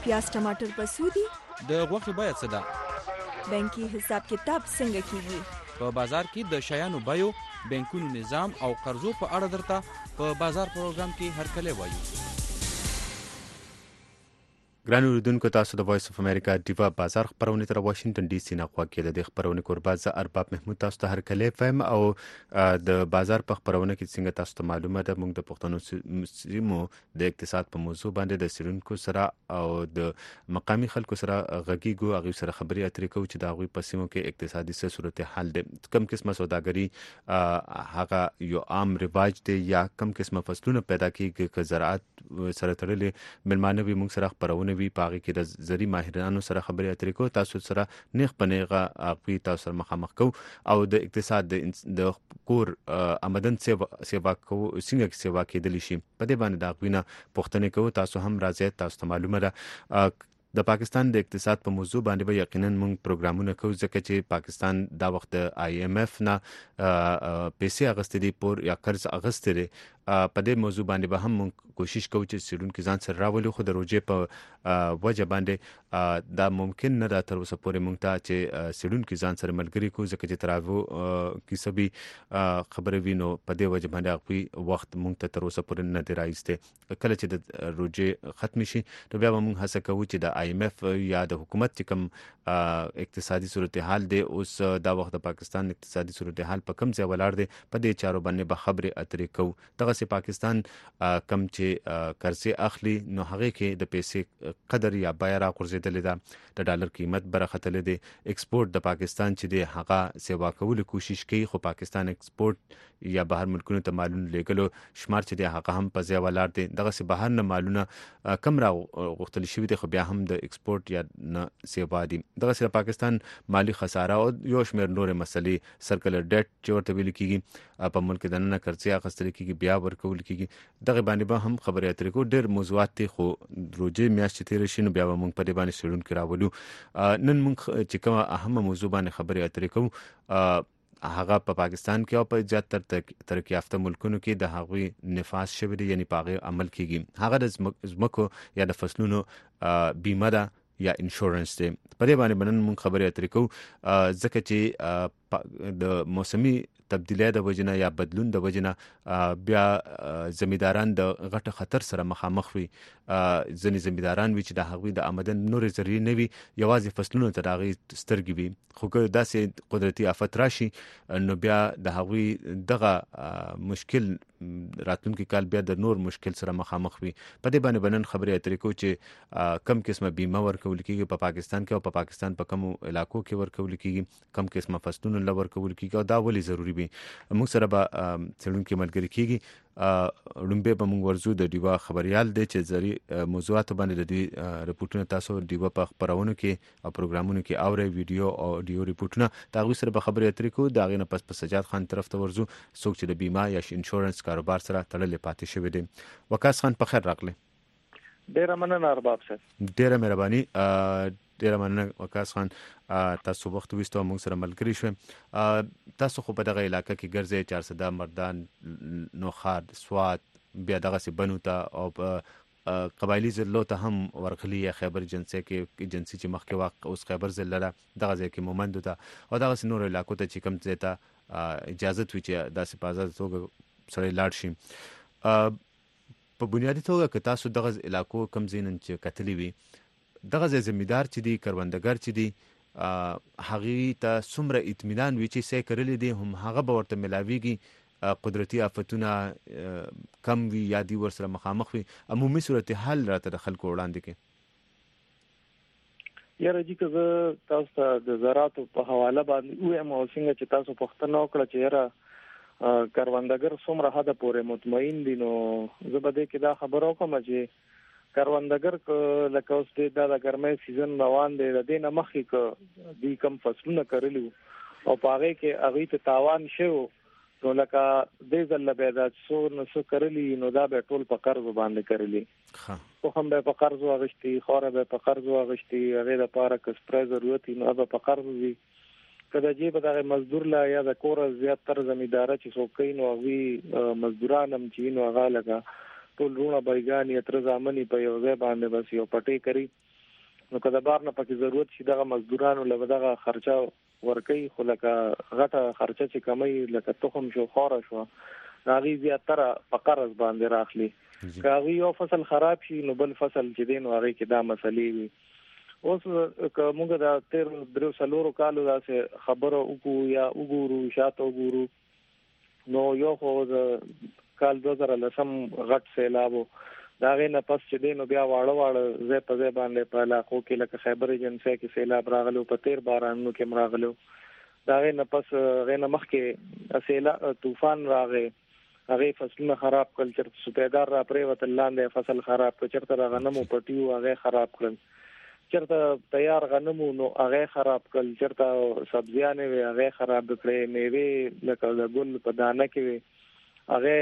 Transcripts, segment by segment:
پیاز ټماټر په څو دي؟ د غوښې بیه څه ده؟ بانکي حساب کتاب څنګه کیږي؟ په بازار کې د شیانو بیو، بانکونو نظام او قرضو په اړه درته په بازار پروګرام کې هرکلی وایو. ګران اوریدونکو، تاسو د وایس اف امریکا ډیوا بازار خپرونې تر واشنگټن ډي سي نه خوا کې د خپرونې کوربه زه ارباب محمود تاسو ته هرکلی فهم. او د بازار په خپرونه کې څنګه تاسو ته معلومه ده، موږ د پښتنو سیمو د اقتصاد په موضوع باندې د سیرونکو سره او د مقامی خلکو سره غږیږو، هغوی سره خبرې اترې کوو چې د هغوی په سیمو کې اقتصادي څه صورتحال دی، کوم قسمه سوداګري هغه یو عام رواج دی یا کوم قسمه فصلونه پیدا کیږي که زراعت سره تړلې مېلمانه وي. موږ سره خپرونه وي په هغې کې د زرعي ماهرانو سره خبرې اترې کوو، تاسو سره نیغ په نیغه هغوی تاسو سره مخامخ کوو او د اقتصاد د کور آمدن سیوا کوو څنګه سیوا کېدلی شي په دې باندې د هغوی نه پوښتنې کوو. تاسو هم راځئ، تاسو ته معلومه ده د پاکستان د اقتصاد په موضوع باندې به یقینا موږ پروګرامونه کوو، ځکه چې پاکستان دا وخت د IMF نه پیسې اغستې دي پور یا قرض اغستې دی. په دې موضوع باندې به هم موږ کوشش کوو چې څېړونکي ځان سره راولو، خو د روژې په وجه باندې دا ممکن نه ده تر اوسه پورې موږ ته چې څېړونکي ځان سره ملګري کړو، ځکه چې تراوو کیسبي خبرې وي نو په دې وجه باندې هغوی وخت موږ ته تر اوسه پورې نه دی رایستی. کله چې د روژې ختمې شي نو بیا به موږ هڅه کوو چې د IMF یا د حکومت چې کوم اقتصادي صورتحال دی اوس دا وخت د پاکستان اقتصادي صورتحال په کوم ځای ولاړ دی په دې چارو باندې به خبرې اترې کوو. دغسې پاکستان کم چې قرضې اخلي نو هغې کې د پیسې قدر یا بیه راغورځېدلې ده، د ډالر قیمت برختلی دی، ایکسپورټ د پاکستان چې دی هغه سیوا کولو کوشش کوي، خو پاکستان ایکسپورټ یا بهر ملکونو ته مالونه لیږلو شمار چې دی هغه هم په ځای ولاړ دی. دغسې بهر نه مالونه کم راغوښتل شوي دي، خو بیا هم د ایکسپورټ یا نه سیوا دي. دغسې د پاکستان مالي خساره او یو شمېر نورې مسلې سرکلر ډیټ چې ورته ویل کېږي په ملک دننه قرضې اخیستل کېږي بیا ورکول کېږي، دغې باندې به هم خبرې اترې کوو. ډېر موضوعات دي خو روژې میاشت چې تېره شي نو بیا به موږ په دې باندې څېړونکي راولو. نن موږ چې کومه اهمه موضوع باندې خبرې اترې کوو هغه په پاکستان کې او په زیاتره ترقي یافته ملکونو کې د هغوی نفاذ شوی دی، یعنی په هغې عمل کېږي. هغه د ځمکو یا د فصلونو بیمه ده یا انشورنس دی. په دې باندې نن موږ خبرې اترې کوو ځکه چې د موسمي تبدیلی د وجنه یا بدلون د وجنه بیا زمینداران د غټه خطر سره مخامخ وي. ځینې زمینداران وي چې د هغوی د آمدن نورې ذریعې نه وي، یوازې فصلونو ته د هغوی سترګې وي، خو که داسې قدرتي آفت راشي نو بیا د هغوی دغه مشکل راتلونکي کال بیا د نور مشکل سره مخامخ وي. په دې باندې نن خبرې اترې کوو چې کم قسمه بیمه ورکول کېږي په پاکستان کې او په پاکستان په کومو علاقو کې ورکول کېږي، کم قسمه فصلونه له ورکول کېږي او دا ولې ضروري وي. موږ سره به څېړونکي ملګري کېږي. لومبی به موږ ورځو د ډیوا خبریال دی چې زرعي موضوعاتو باندې د دوی رپورټونه تاسو ډیوا په خپرونو کې او پروګرامونو کې اورئ، ویډیو او اډیو رپورټونه د هغوی سره به خبرې اترې کوو. د هغې نه پس په سجاد خان طرف ته ورځو، څوک چې د بیمه یا انشورنس کاروبار سره تړلې پاتې شوی دی. وقاص خان په خیر راغلی. ډېره مننه ارباب صاحب. ډېره مهرباني. ډېره مننه وقاص خان، تاسو وخت ویستو موږ سره ملګري شوئ. تاسو خو په دغه علاقه کې ګرځئ، چارسده، مردان، نوخاد، سوات، بیا دغسې بنو ته او قبایلي ضلعو ته هم ورغلي، یا خیبر ایجنسي چې مخکې اوس خیبر ضلع ده دغه ځای کې مومندو ته او دغسې نورو علاقو ته چې کوم ځای ته اجازت وي چې داسې په ازاده توګه سړی لاړ شي. په بنیادي توګه که تاسو دغه علاقو کوم ځای نن چې کتلي وي، دغه ځای زمیندار چې دي، کروندګر چې دي، هغې ته څومره اطمینان وي چې څه یې کرلي دي هم هغه به ورته میلاویږي، قدرتي آفتونه کم وي یا دي ورسره مخامخ وي، عمومي صورتحال راته د خلکو وړاندې کړي. یاره جی که زه تاسو ته د زراعتو په حواله باندې ووایم او څنګه چې تاسو پوښتنه وکړه چې یاره کروندګر څومره حده پورې مطمئن دي، نو زه به دې کې دا خبره وکړم چې کروندګر لکه اوس دا د ګرمۍ سیزن روان دی، د دې نه مخکې که دوی کم فصلونه کرلي وو او په هغې کې هغوی ته تاوان شوی نو لکه دې ځل به دا څه کرلي نو دا به ټول په قرضو باندې کرلي، تخم به په قرضو اخیستي، خاوره به په قرضو اخیستي، هغې دپاره که سپری ضرورت وي نو هغه به په قرضو وي. که د جیبه دغه مزدور لا یا د کوره زیاتره زمینداره چې څوک کوي نو هغوی مزدوران هم چې نو هغه لکه ټول رونه بایګانی تر ځامنې په یو ځای باندې بس یو پټي کوي نو کله بار نه پکې ضرورت شي دغه مزدورانو له دغه خرچه ورکي خو لکه غټه خرچه چې کمي لکه تخم شو خاره شو هغه زیاتره په قرض باندې راخلي کاوی یو فصل خراب شي نو بل فصل چې دین هغه کې دا مسلې وي اوس کومه دا تیر درو سلورو کالو داسې خبره وکړو یا وګورو شاته وګورو نو یو خو کال 2010 غټ سیلابو دا غینه پس چې دین بیا واړه زې په زې باندې په علاقو کې لکه خیبر ایجنسی کې سیلاب راغلو په تیر بارانونو کې مراغلو دا غینه پس غینه مخکې سیلاب طوفان راغی هغه فصلونه خراب کړل چې سپیدار را پرې وته لاندې فصل خراب کړ چرته غنمو پټیو هغه خراب کړل چرته تیار غنمو نو هغه خراب کړل چرته سبزیانه وی هغه خراب کړې میوه لکه د ګل په دانه کې هغه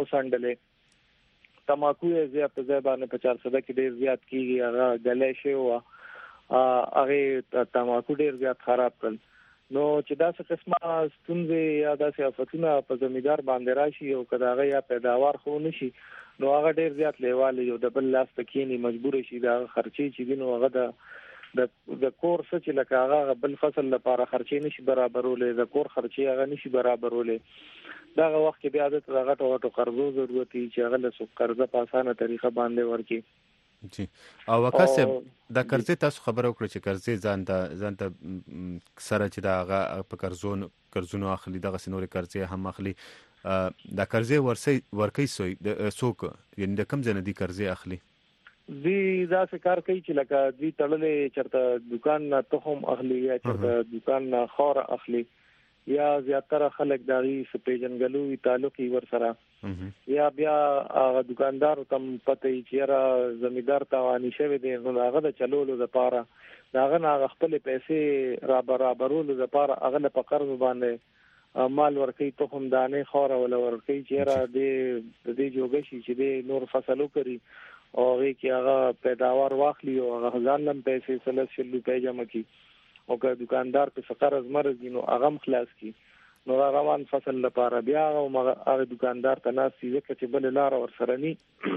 اوسندلې تماکو یې زیات ځبانه په 400 کې ډیر زیات کیږي هغه غلې شي او هغه تماکو ډیر زیات خراب کړل نو چې دا څه قسمه ستونزې یا داسې آفتونه په زمیدار باندې راشي او کداغه یا پیداوار خو نشي نو هغه ډیر زیات لیواله یو د بل لاس تکینی مجبور شي دا خرچي چې دینو هغه د کور څه چې لکه هغه بل فصل لپاره خرچي نشي برابرولې د کور خرچي هغه نشي برابرولې دا وخت کې بیا د غټو قرضو ضرورت چې هغه له قرضه په اسانه طریقه باندې ورکي جی او وکاسه د قرضې تاسو خبرو کړو چې قرضې ځان ته سره چې دا په قرضونو اخلي دغه سنوري قرضې هم اخلي دا قرضې ورکي سوی د سوق یعنی د کم ځنه دي قرضې اخلي دی دا څه کار کوي چې لکه دوی تړلې چرته دکان نه تخم اخلي یا چرته دکان نه خور اخلي یا زیاتره خلک داغي سپېجنګلوي تعلقي ور سره یا بیا هغه دکاندار تم پته چې را زمیدار توانی شوی دی نو هغه د چلولو لپاره داغه نه خپل پیسې را برابرولو لپاره هغه په قرض باندې مال ورکي تخم دانه خور ولا ورکي چې را دې جوګشي چې دې نور فصلو کوي او هغه کې هغه پیداوار واخلي او هغه ځانم پیسې سلس شلو پیجام کی او که دکاندار په فقر مرز نو هغه خلاص کی نو روان فصل لپاره بیا او هغه دکاندار ته ناس چې چې بل لار ور سره ني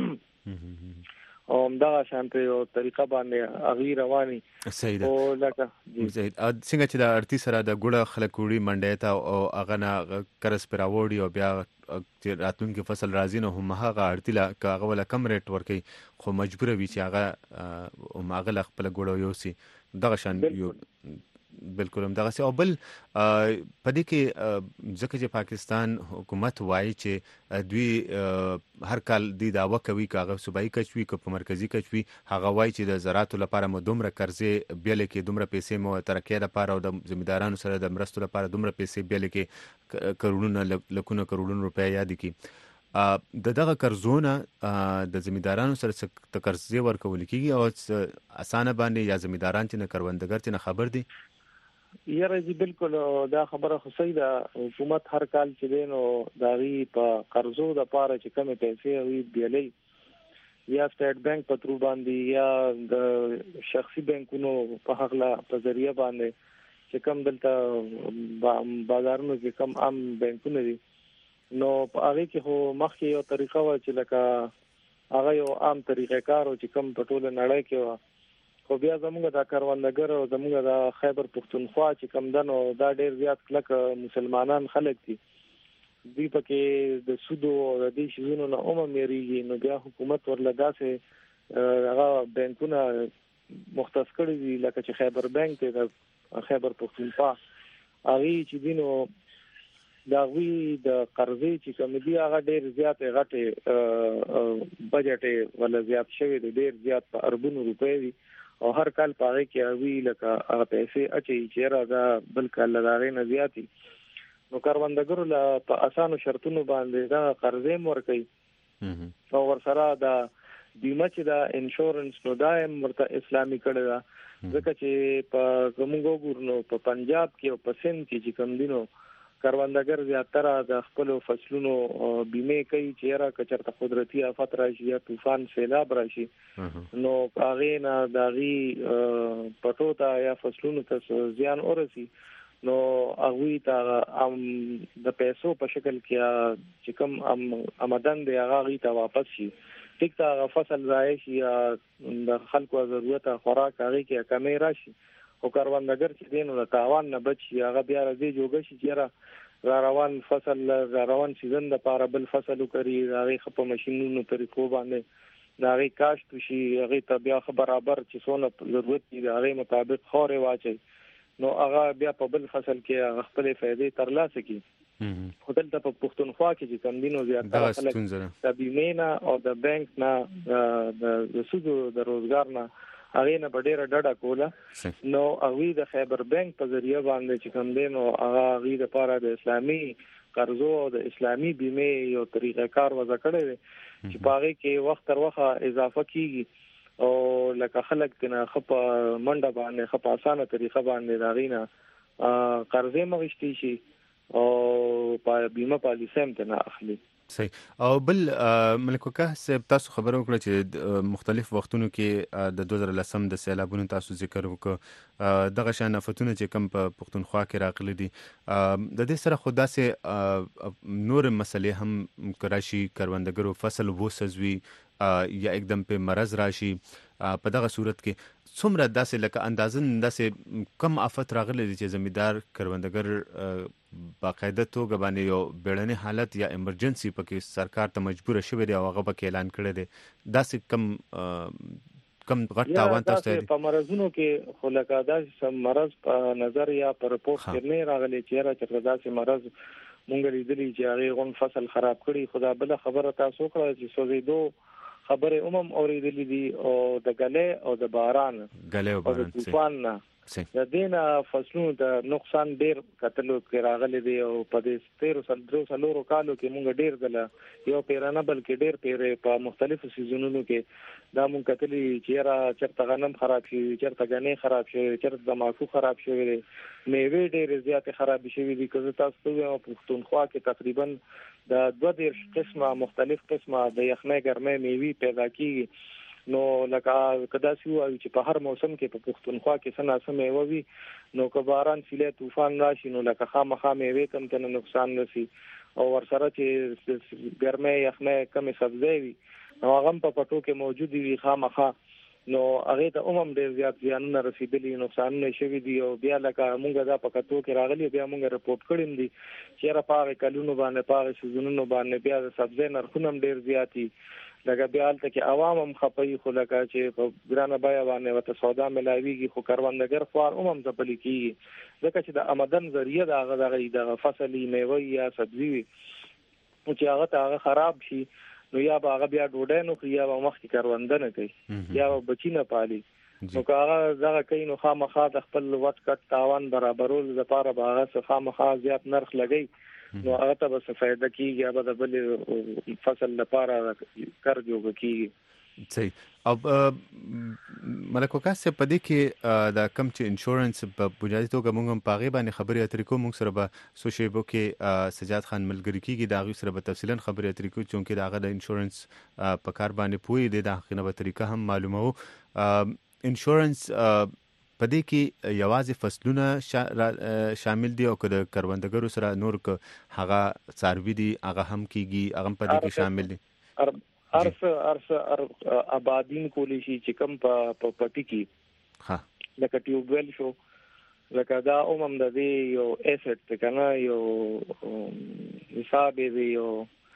او دا شانته یو طریقه باندې اغي رواني سیده او لکه زید څنګه چې د ارتی سره د ګړه خلک وړي منډه ته او هغه نه کرس پر راوړي او بیا چې راتلونکي فصل راځي نو هم هغه ارتی لا هغه ولا کم ریټ ورکي خو مجبور وي چې هغه هغه خپل ګړه یوسي دغه شان یو بالکل هم دغه څه او بل پدې کې ځکه چې پاکستان حکومت وایي چې دوی هر کال د داوا کوي کاغه صوبایي کچوي که په مرکزی کچوي هغه وایي چې د زراعت لپاره مو دومره قرضې بیل کې دومره پیسې مو ترکیه لپاره او د زمیدارانو سره د مرستو لپاره دومره پیسې بیل کې کروڑونه لکونه کروڑونه روپیا یاد کی دغه قرضونه د زمیدارانو سره د قرضې ورکول کیږي او اسانه باندې یا زمیداران چې نه کروندګر چې نه خبر دي یاره جی بالکل دا خبره خو صحیح ده حکومت هر کال چې دینو داغي په قرضو د پاره چې کم پیسې وي بیلې یا سټیټ بانک په تر باندې یا د شخصي بانکونو په حقله په ذریعہ باندې چې کم دلته بازارونو کې کم عام بانکونه دي نو په هغه کې هو مخکې یو طریقه و چې لکه هغه یو عام طریقې کار او چې کم په ټوله نړۍ کې و خو بیا زموږ د کاروانګر او زموږ د خیبر پښتونخوا چې کم دنو دا ډیر زیات کلک مسلمانان خلک دي دوی پکې د سودو او د دې شیزونو نه میریږي نو بیا حکومت ورلداسه هغه بانکونه مختص کړی دي لکه چې خیبر بانک د خیبر پښتونخوا هغه چې دینو دا وی د قرضې چې کوم دی هغه ډیر زیات غټه بجټ ولا زیات شوی دی ډیر زیات په اربونو روپۍ دي او هر کال پاره کې وی لکه هغه پیسې اچي چې راځه بل کال لاره نه زیاتی نو کاروندګرو لا په اسانو شرطونو باندې دا قرضې ورکړي او ورسره دا بیمه چې دا انشورنس نو دایم مرته اسلامي کړه دا ځکه چې په کومو ګورنو په پنجاب کې او په سند کې چې کم دینو کاروندګر زیاتره د خپل فصلونو بیمه کوي چې را کچرته قدرتي آفت راشي یا طوفان سیلاب راشي نو هغه نه داغي پټو تا یا فصلونو ته زیان ورسي نو هغه ته د پیسو په شکل کې چې کوم آمدن دی هغه ته واپس شي ټیک تا فصل ضایع شي یا د خلکو ضرورت خوراک هغه کې کمی راشي او کاروندګر چې دین او تاوان نه بچي هغه بیا راځي جوړ شي چې روان فصل روان سیزن د پاره بل فصل وکړي هغه خپ ماشينونو طریقو باندې هغه کاشت شي هغه ته بیا برابر چې څونه ضرورت دي هغه مطابق خوري واچي نو هغه بیا په بل فصل کې خپل فائدې ترلاسه کړي خپل ته په پښتونخوا کې چې کم دینو زیاتره خلک د بیمه او د بانک نه د سودو د روزګار نه هغه نه ډېره ډډه کوله نو هغه د خیبر بانک په ذریعہ باندې چې کم دینو هغه د لپاره د اسلامي قرضو او د اسلامي بیمه یو طریقه کار وضع کړی چې پاره کې وخت تر وخت اضافه کیږي او لکه خلک تنه خپ منډه باندې خپ اسانه طریقه باندې داغینه قرضې مغشتي شي او په بیمه پالیسي هم تنه اخلي صحیح او بل ملک وکه صاحب تاسو خبرو وکړه چې مختلف وختونو کې د 2010 د سیلابونو تاسو ذکر وکړه دغه شان آفتونه چې کم په پښتونخوا کې راغلي دي د دې سره خدا سه نور مسلې هم کراشي کروندګرو فصل وسوي یا एकदम په مرز راشي په دغه صورت کې څومره داسې لکه اندازن داسې کم آفت راغلي چې زمیدار کروندګر باقاعده توګه باندې یو بیړنی حالت یا ایمرجنسي پکې سرکار ته مجبور شوی دی او هغه پکې اعلان کړی دی داسې کم غټ تاوان تاسو ته په مرزونو کې خو لکه داسې مرز په نظر یا په رپورت کې نه راغلي چې راځي داسې مرز مونږ لیدلی چې هغه غون فصل خراب کړي خدا بل خبره تاسو کړه چې سوزیدو خبره اوریدلې دي او د غلې او د باران او د طوفان نه د دینه فصلونو د نقصان ډیر کتلو کې راغلي دي او په دې 13 سالو کالو کې مونږ ډیر دله یو پیرانه بلکې ډیر پیرې په مختلفو سیزونونو کې دا مونږ کتلې چې چرته غنم خراب شي چرته غنې خراب شي چرته تماکو خراب شي میوه ډیر زیات خراب شي دي که تاسو په پښتونخوا کې تقریبا د 22 قسمه مختلف قسمه د یخنۍ ګرمۍ میوه پیدا کیږي نو لکه کدا سیو چې په هر موسم کې په پښتونخوا کې سنا سمې ووي نو که باران سیله طوفان راشي نو لکه خامخا میوه کم ته نقصان نشي او ورسره چې ګرمۍ یخنۍ کمې سبزی وي نو هغه په پټو کې موجود وي خامخا نو هغه ته ډیر زیات زیانونه رسیدلي نقصانونه شوي دي او بیا لکه مونږ دا په کتو کې راغلي بیا مونږ رپورت کړیم دي چې را پاره کلونو باندې پاره سيزونونو باندې بیا د سبزی نرخونه ډیر زیاتی لکه بیا تل کې عوام هم خپي خو لکه چې په ګرانه بیا باندې وته سودا ملاويږي خو کاروندګر خوار هم ځپل کیږي ځکه چې د آمدن ذریعہ د فصلي میوه یا سبزي چې هغه خراب شي نو یا هغه بیا ډوډۍ نو یا مخ کې کاروندنه کوي یا بچینه پالي نو هغه زغه کوي نو خامخا د خپل وخت کټ تاوان برابرول لپاره هغه خامخا زیات نرخ لګي نو هغه ته به فائدہ کیږي هغه د بل فصل لپاره قرض وکړي صحیح او ملک وکاس په دې کې د کم چې انشورنس په بنیادی توګه موږ هم پاغي باندې خبرې اترې کوو موږ سره به سوشیبو کې سجاد خان ملګری کیږي دا غي سره به تفصیلا خبرې اترې کوو چې دا د انشورنس په کار باندې پوي دي د حقینه به طریقه هم معلومه وو انشورنس په دې کې یوازې فصلونه شامل دي او که کروندګرو سره نور که هغه څاروي دي هغه هم کیږي هغه په دې کې شامل دي ارس آبادین کولی شي چې کم په پټی کې ها لکه ټیوبویل شو لکه دا د دې یو ایسټ ته کنه یو حساب دی یو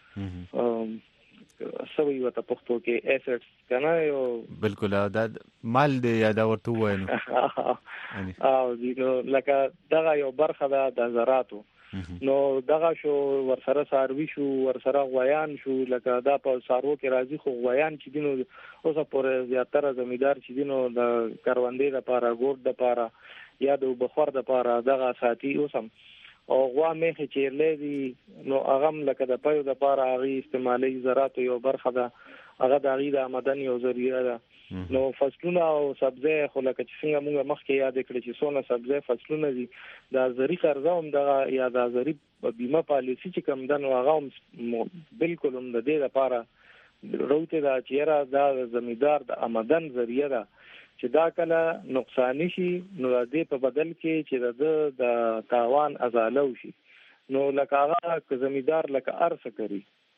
سوي وته پښتو کې ایسټس کنه یو بالکل دا مال دی یا دا ورته وایي او نو لکه دغه یو برخه ده د زراعتو نو دغه شو ورسره ساروي شو ورسره غویان شو لکه دا په سارو کې راځي خو غویان چې دینو اوسه پورې زیاتره زمیدار چې دینو د کروندې لپاره ګور د لپاره یا د بخور د لپاره دغه ساتي اوسم او غوا میخه چیرلې دي نو اغم لکه د پيو د لپاره غي استعمالي زراعت یو برخه ده هغه د غي د آمدن یو ذریعہ ده نو فصلونه او سبزی خو لکه چې څنګه موږ مخکې یاد کړی چې څونه سبزی فصلونه دي د زری قرضه هم دغه یا د زری بیمه پالیسی چې کوم د نو هغه بالکل هم د دې لپاره روته دا چیرې د زمیدار د آمدن ذریعہ ده چې دا کله نقصان شي نو د دې په بدل کې چې د تاوان ازالو شي نو لکه هغه زمیدار لکه ارث کوي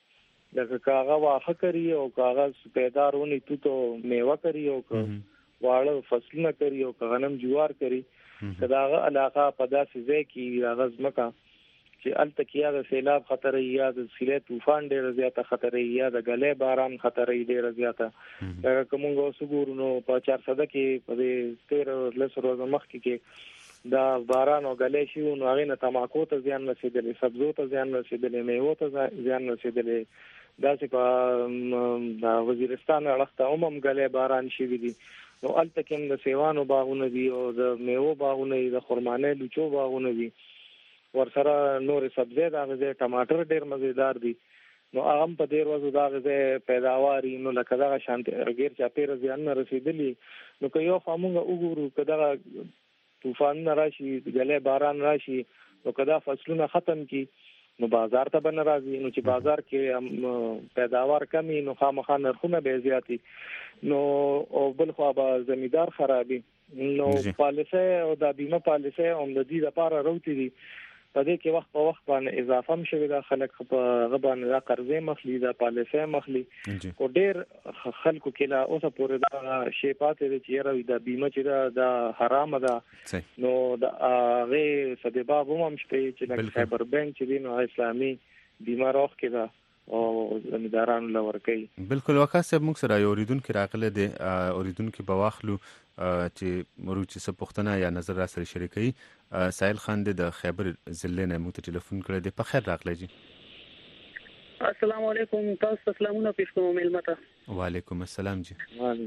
لکه کاغه واخه کوي او کاغذ پیدارونی تو میوه کوي او واړه فصلونه کوي او غنم جوار کوي کداغه علاقه په داسې ځای کې هغه ځمکه چې التکیا د سیلاب خطر یا د سیلاب طوفان ډېر زیاته خطر یا د غلې باران خطر ډېر زیاته دا کومه وسګورونو په 400 کې په 13 ورځې مخکې کې دا باران او غلې شي نو هغه نه تماکو ته ځان رسیدلې سبزو ته ځان رسیدلې میوه ته ځان رسیدلې دا چې په د وزیرستان اړخته غلې باران شي دي نو التکم د سیوانو باغونه دي او د میوه باغونه دي د خرمانه لوچو باغونه دي ورسره نور سبزی دا غزه ټماټر ډیر مزیدار دي نو هغه په ډیر وځو دا غزه پیداواري نو لکه دا شانت غیر چا پیر ځان رسیدلی نو که یو فامونګه وګورو کدا طوفان راشي غلې باران راشي نو کدا فصلونه ختم کی نو بازار ته بن راځي نو چې بازار کې پیداوار کمی نو خامخا نرخونه به زیاتی نو او بل خو به زمیدار خرابي نو پالیسي او د بیمه پالیسي هم د دې لپاره راوتی دي په دې کې وخت په وخت باندې اضافه هم شوی دا خلک په غبان را قرضې مخلي دا پالیسي مخلي او ډیر خلکو کې لا اوسه پورې دا شی پاتې دي چې راوي دا بیمه چې دا حرام ده نو دا هغه سبب هم شته چې د خیبر بانک چې دی نو اسلامي بیمه راخ کې دا او زمیدارانو لور کوي بالکل وکاسه موږ سره یو اوریدونکو راغله دي اوریدونکو بواخلو چې مروچ څه پښتنه یا نظر را سره شریکي سائل خان د خیبر ضلع نه مو ته ټلیفون کړی دی په خیر راغلی جی السلام علیکم تاسو سلامونه پیښ کوم ملمته وعلیکم السلام جی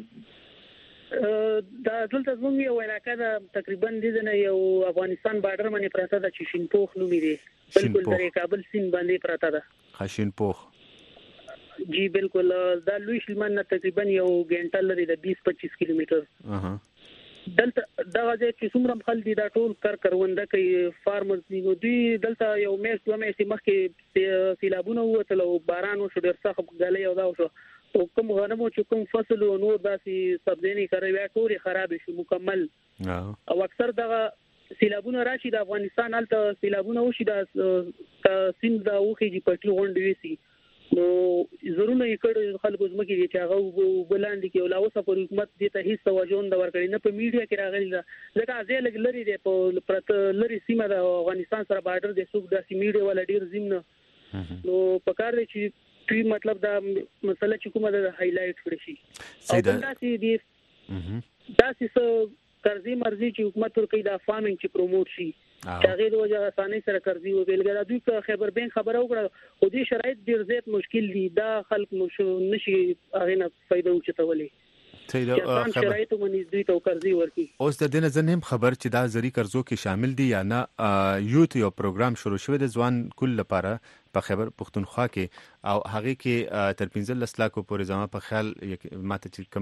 دا دلته زموږ یو علاقه ده تقریبا د یو افغانستان بارډر باندې پراته ده چې شینپوخ نومې دی بالکل در کابل سیند باندې پراته ده خشینپوخ جی بالکل دا لوی شلمن تقریبا یو غنټه لري د 20-25 کیلومتر دلته دا ځای چې څومره خلک دا ټول کرونده کوي فارمرز دي نو دوی دلته یو میاشت دوه میاشتې مخکې سیلابونه ووتل او باران وشو ډېر سخت غلې او دا وشو او کوم غنمو چې کوم فصل او نور داسې سبزی کوي ټول خراب شي مکمل او اکثر دغه سیلابونه راشي د افغانستان الته سیلابونه وشي د سیند د اوخې پټي غونډې وسی نو ضروري کړي خلکو زمکه دي چې هغه بلاندې کې ولاوسه پر حکومت دې ته هیڅ توجه نه ورکړي نه په میډیا کې راغلي ځکه ځای لګ لري دی په پرته لري سیمه د افغانستان سره بارډر د سوق د میډیا ولا ډیر زمنه نو په کار دی چې دوی مطلب دا مسله چې کومه د هایلایټ کړی شي او داسې دي داسې څه قرضې مرزي چې حکومت ورکړي د فارمینګ چې پروموټ شي هغه د وجه اسانه سره قرضې او بیلګه دوی په خیبر بانک خبره وکړه او دې شرایط ډیر زیات مشکل دي دا خلک نشي هغه نه فائدہ وچتولي خبر شرایط باندې دوی ته قرضې ورکړي اوس د دې نه زنه خبر چې دا زری قرضو کې شامل دي یا نه یوت یو پروګرام شروع شوی د ځوان کل لپاره په خیبر پختونخوا کې او هغه کې تر 15 لک پورې زما په خیال ماته چې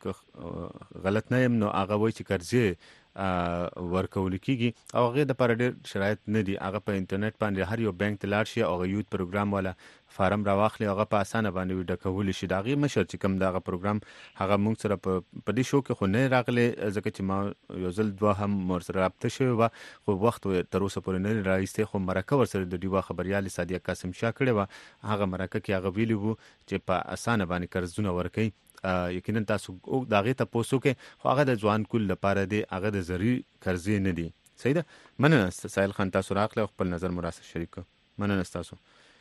کم غلط نه يم نو هغه وایي چې قرضې ورکول کیږي او هغه د پر ډېر شرایط نه دي هغه په انټرنیټ باندې هر یو بانک ته لاړ شي او یوت پروګرام والا فارم راواخلي هغه په اسانه باندې ډکول شي دا غي مشر چې کوم دا پروګرام هغه موږ سره په دې شو کې خو نه راغلي ځکه چې ما یو ځل دوه هم مر سره رابطه شوی و خو وخت تر اوسه پورې نه راځي خو مرکه ور سره د دیوا خبريال صادق قاسم شاه کړي و هغه مرکه کې هغه ویلی وو چې په اسانه باندې قرضونه ورکړي یقینا تاسو دا غي ته پوسو کې خو هغه د ځوان کول لپاره دی هغه د زری قرضې نه دي صحیح ده مننه سائل خان تاسو راغله خپل نظر مراسه شریک مننه تاسو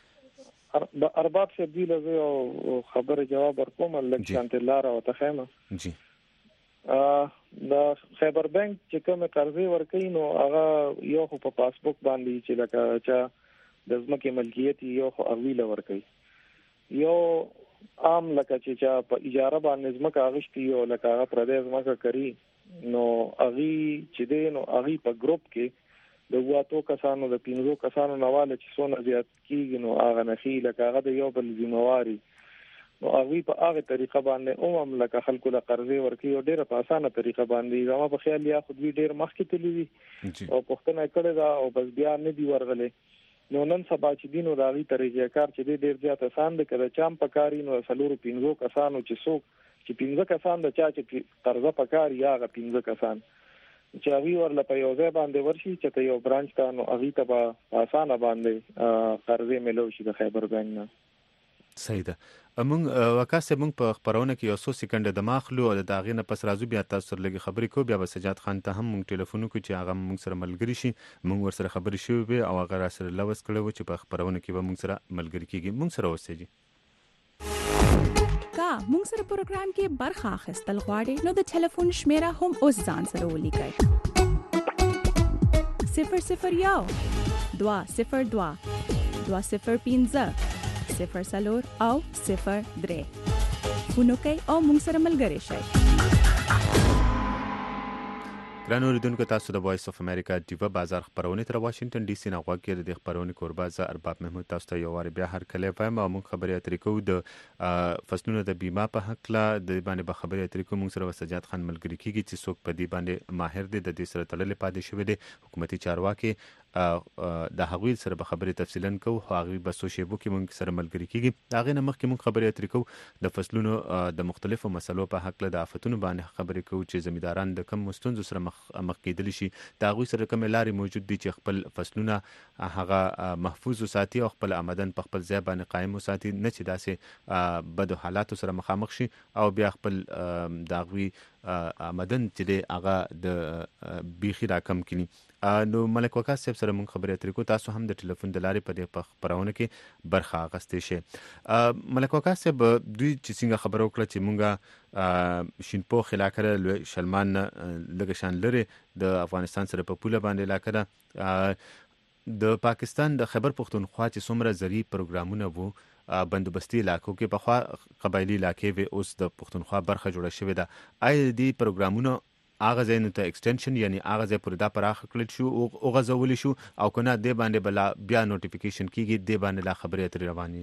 ارباب سے دی له خبر جواب ورکوم لکه شانت الله او تخیمه جی دا خیبر بانک چې کوم قرضې ورکړي نو هغه یو په پاسبوک باندې چې لکه چا د ځمکې ملکیت یو خو اویل ورکړي یو عام لکه چې په اجاره باندې ځمکه اغشتي او لکه هغه پردیس ځمکه کوي نو اغي چې دی نو اغي په ګروپ کې د واتو کسانو د 15 کسانو نواله چې څونه زیات کیږي نو هغه نخي لکه هغه د یو بل ذمہواری نو هغه په هغه طریقه باندې لکه خلکو له قرضې ورکي او ډیره په اسانه طریقه باندې زما په خیال یا خو ډیر مخکې تللی دي او پښتنه کړه دا او بس بیا نه دی ورغله نو نن سبا چې دینو راغي طریقې کار چې ډیر زیات آسان دی کړه چام پکاري نو سلور 15 کسانو چې څوک چې 15 کسان د چا چې قرضه پکاري یا غ 15 کسان چې هغه ورله په یو ځای باندې ورشي چې ته یو برانچ ته نو هغه ته په اسانه باندې قرضې ملو شي د خیبر بانک نه صحیح ده. موږ وکاسه موږ په خبرونه کې یو څو سکند د ماخلو او د داغې نه پس راځو بیا تاسو سره لږ خبرې کوو، بیا به سجاد خان ته هم موږ ټلیفون وکړو چې هغه موږ سره ملګری شي، موږ ورسره خبرې شوې وي او هغه را سره لوس کړی و چې په خبرونه کې به موږ سره ملګری کیږي. موږ سره اوسئ. کا موږ سره پروګرام کې برخه اخیستل غواړئ نو د ټلیفون شمیره هم اوس ځان سره ولیکئ: 001 202 205 0 او 03 فونو کوي او موږ سره ملګری شئ. ګران اوریدونکو، تاسو د وایس اف امریکا ډیوا بازار خبرونه تر واشنگټن ډي سي نه غوږ کړئ. د خبرونه کوربه زه ارباب محمود تاسو ته یو واری بیا هر کله وایم او موږ خبرې اترې کوو د فصلونو د بیمه په حق لا د باندې به خبرې اترې کوو. موږ سره سجاد خان ملګری کیږي چې څوک په دې باندې ماهر دی، د دې سره تړلې پاتې شوی دی، حکومتي چارواکي د هغوی سره به خبرې تفصیلا کوو. هغوی به څو شیبو کې موږ سره ملګری کیږي. د هغې نه مخکې موږ خبرې اترې کوو د فصلونو د مختلفو مسلو په حق له د آفتونو باندې خبرې کوو چې زمینداران د کم ستونزو سره مخ کېدلی شي، د هغوی سره کومې لارې موجود دي چې خپل فصلونه هغه محفوظ وساتي او خپل آمدن په خپل ځای باندې قایم وساتي، نه چې داسې بدو حالاتو سره مخامخ شي او بیا خپل د هغوی آمدن چې دی هغه د بیخي راکم کړي. نو ملک وقاص صاحب سره موږ خبرې اترې کوو. تاسو هم د ټلیفون د لارې په دې خبرونه کې برخه اخیستی شئ. ملک وقاص صاحب، دوی چې څنګه خبره وکړه چې موږ شینپوخ علاقه شلمان لږ شان لري د افغانستان سره په پوله باندې علاقه ده، د پاکستان د خیبر پختونخوا چې څومره زرعي پروګرامونه وو بندوبستي علاقو کې پخوا قبایلي علاقې وې، اوس د پختونخوا برخه جوړه شوې ده. آیا دې پروګرامونه هغه ځایونو ته ایکسټنشن یعنی هغه ځای پورې دا پراخه کړل شو او غځولی شو او که نه دې باندې به بیا نوټیفیکیشن کېږي، دې باندې لا خبرې اترې روانې؟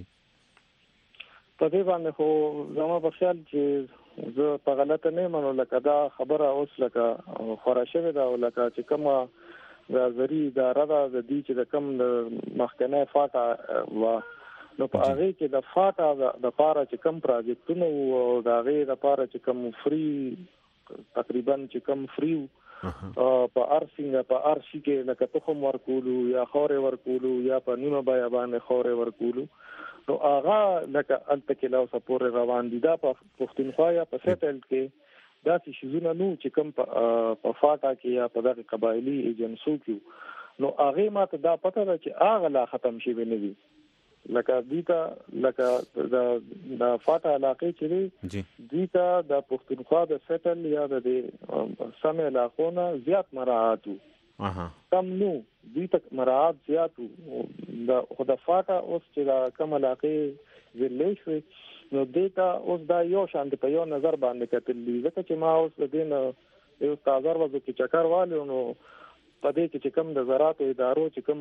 په دې باندې خو زما په خیال چې زه په غلطه نه یم، لکه دا خبره اوس لکه خورا شوې ده او لکه چې کومه د زرعي اداره ده د دې چې د کوم د مخکنی فاټا و نو په هغه کې د فاټا د پاره چې کوم پروجیکټونه او د هغه د پاره چې کوم فری تقریبا چې کم فریو په ارسینګ په ارشي کې لکه تخم ورکولو یا خورې ورکولو یا په نیمه بیا باندې خورې ورکولو، نو هغه لکه الته کې لا سپور روان دي. دا په پښتونخوا یا په سیټل کې دا چې شزونه نو چې کم په فاټا کې یا په دغه قبایلی ایجنسو کې، نو هغه ماته دا پته ده چې هغه لا ختم شي نه وي. لکه دیتا لکه د فاټا علاقې چې دیتا د پښتونخوا د سیټل یا د سم علاقونه زیات مراعات کم نو دیتا مراعات زیات د خود فاټا اوس چې د کم علاقې ویلې شوی نو دیتا اوس دا یو شان په یو نظر باندې کتل ځکه چې ما اوس د دین یو تازه ورځ کې چکر والو نو په دې کې چې کوم د زراعت ادارو چې کوم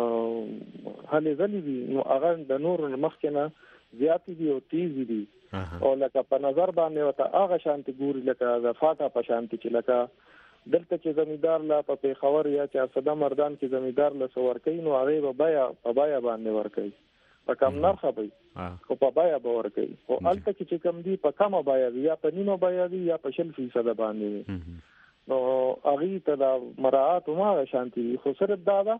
هلې ځلې دي نو هغه د نور مخکنه زیات دي او تیز دي او لکه په نظر باندې وته هغه شانتي ګوري لکه د فاټا په شانتي چې لکه دلته چې زمیندار لا په پیښور یا چې اسده مردان کې زمیندار له سور کوي نو هغه په بیا باندې ور کوي په کم نرخه وي او په بیا به ور کوي او الته چې کوم دي په کم بیا یا په نیمه بیا یا په 0% باندې نو هغه ته د مراعات ما شانتي خو سره دا ده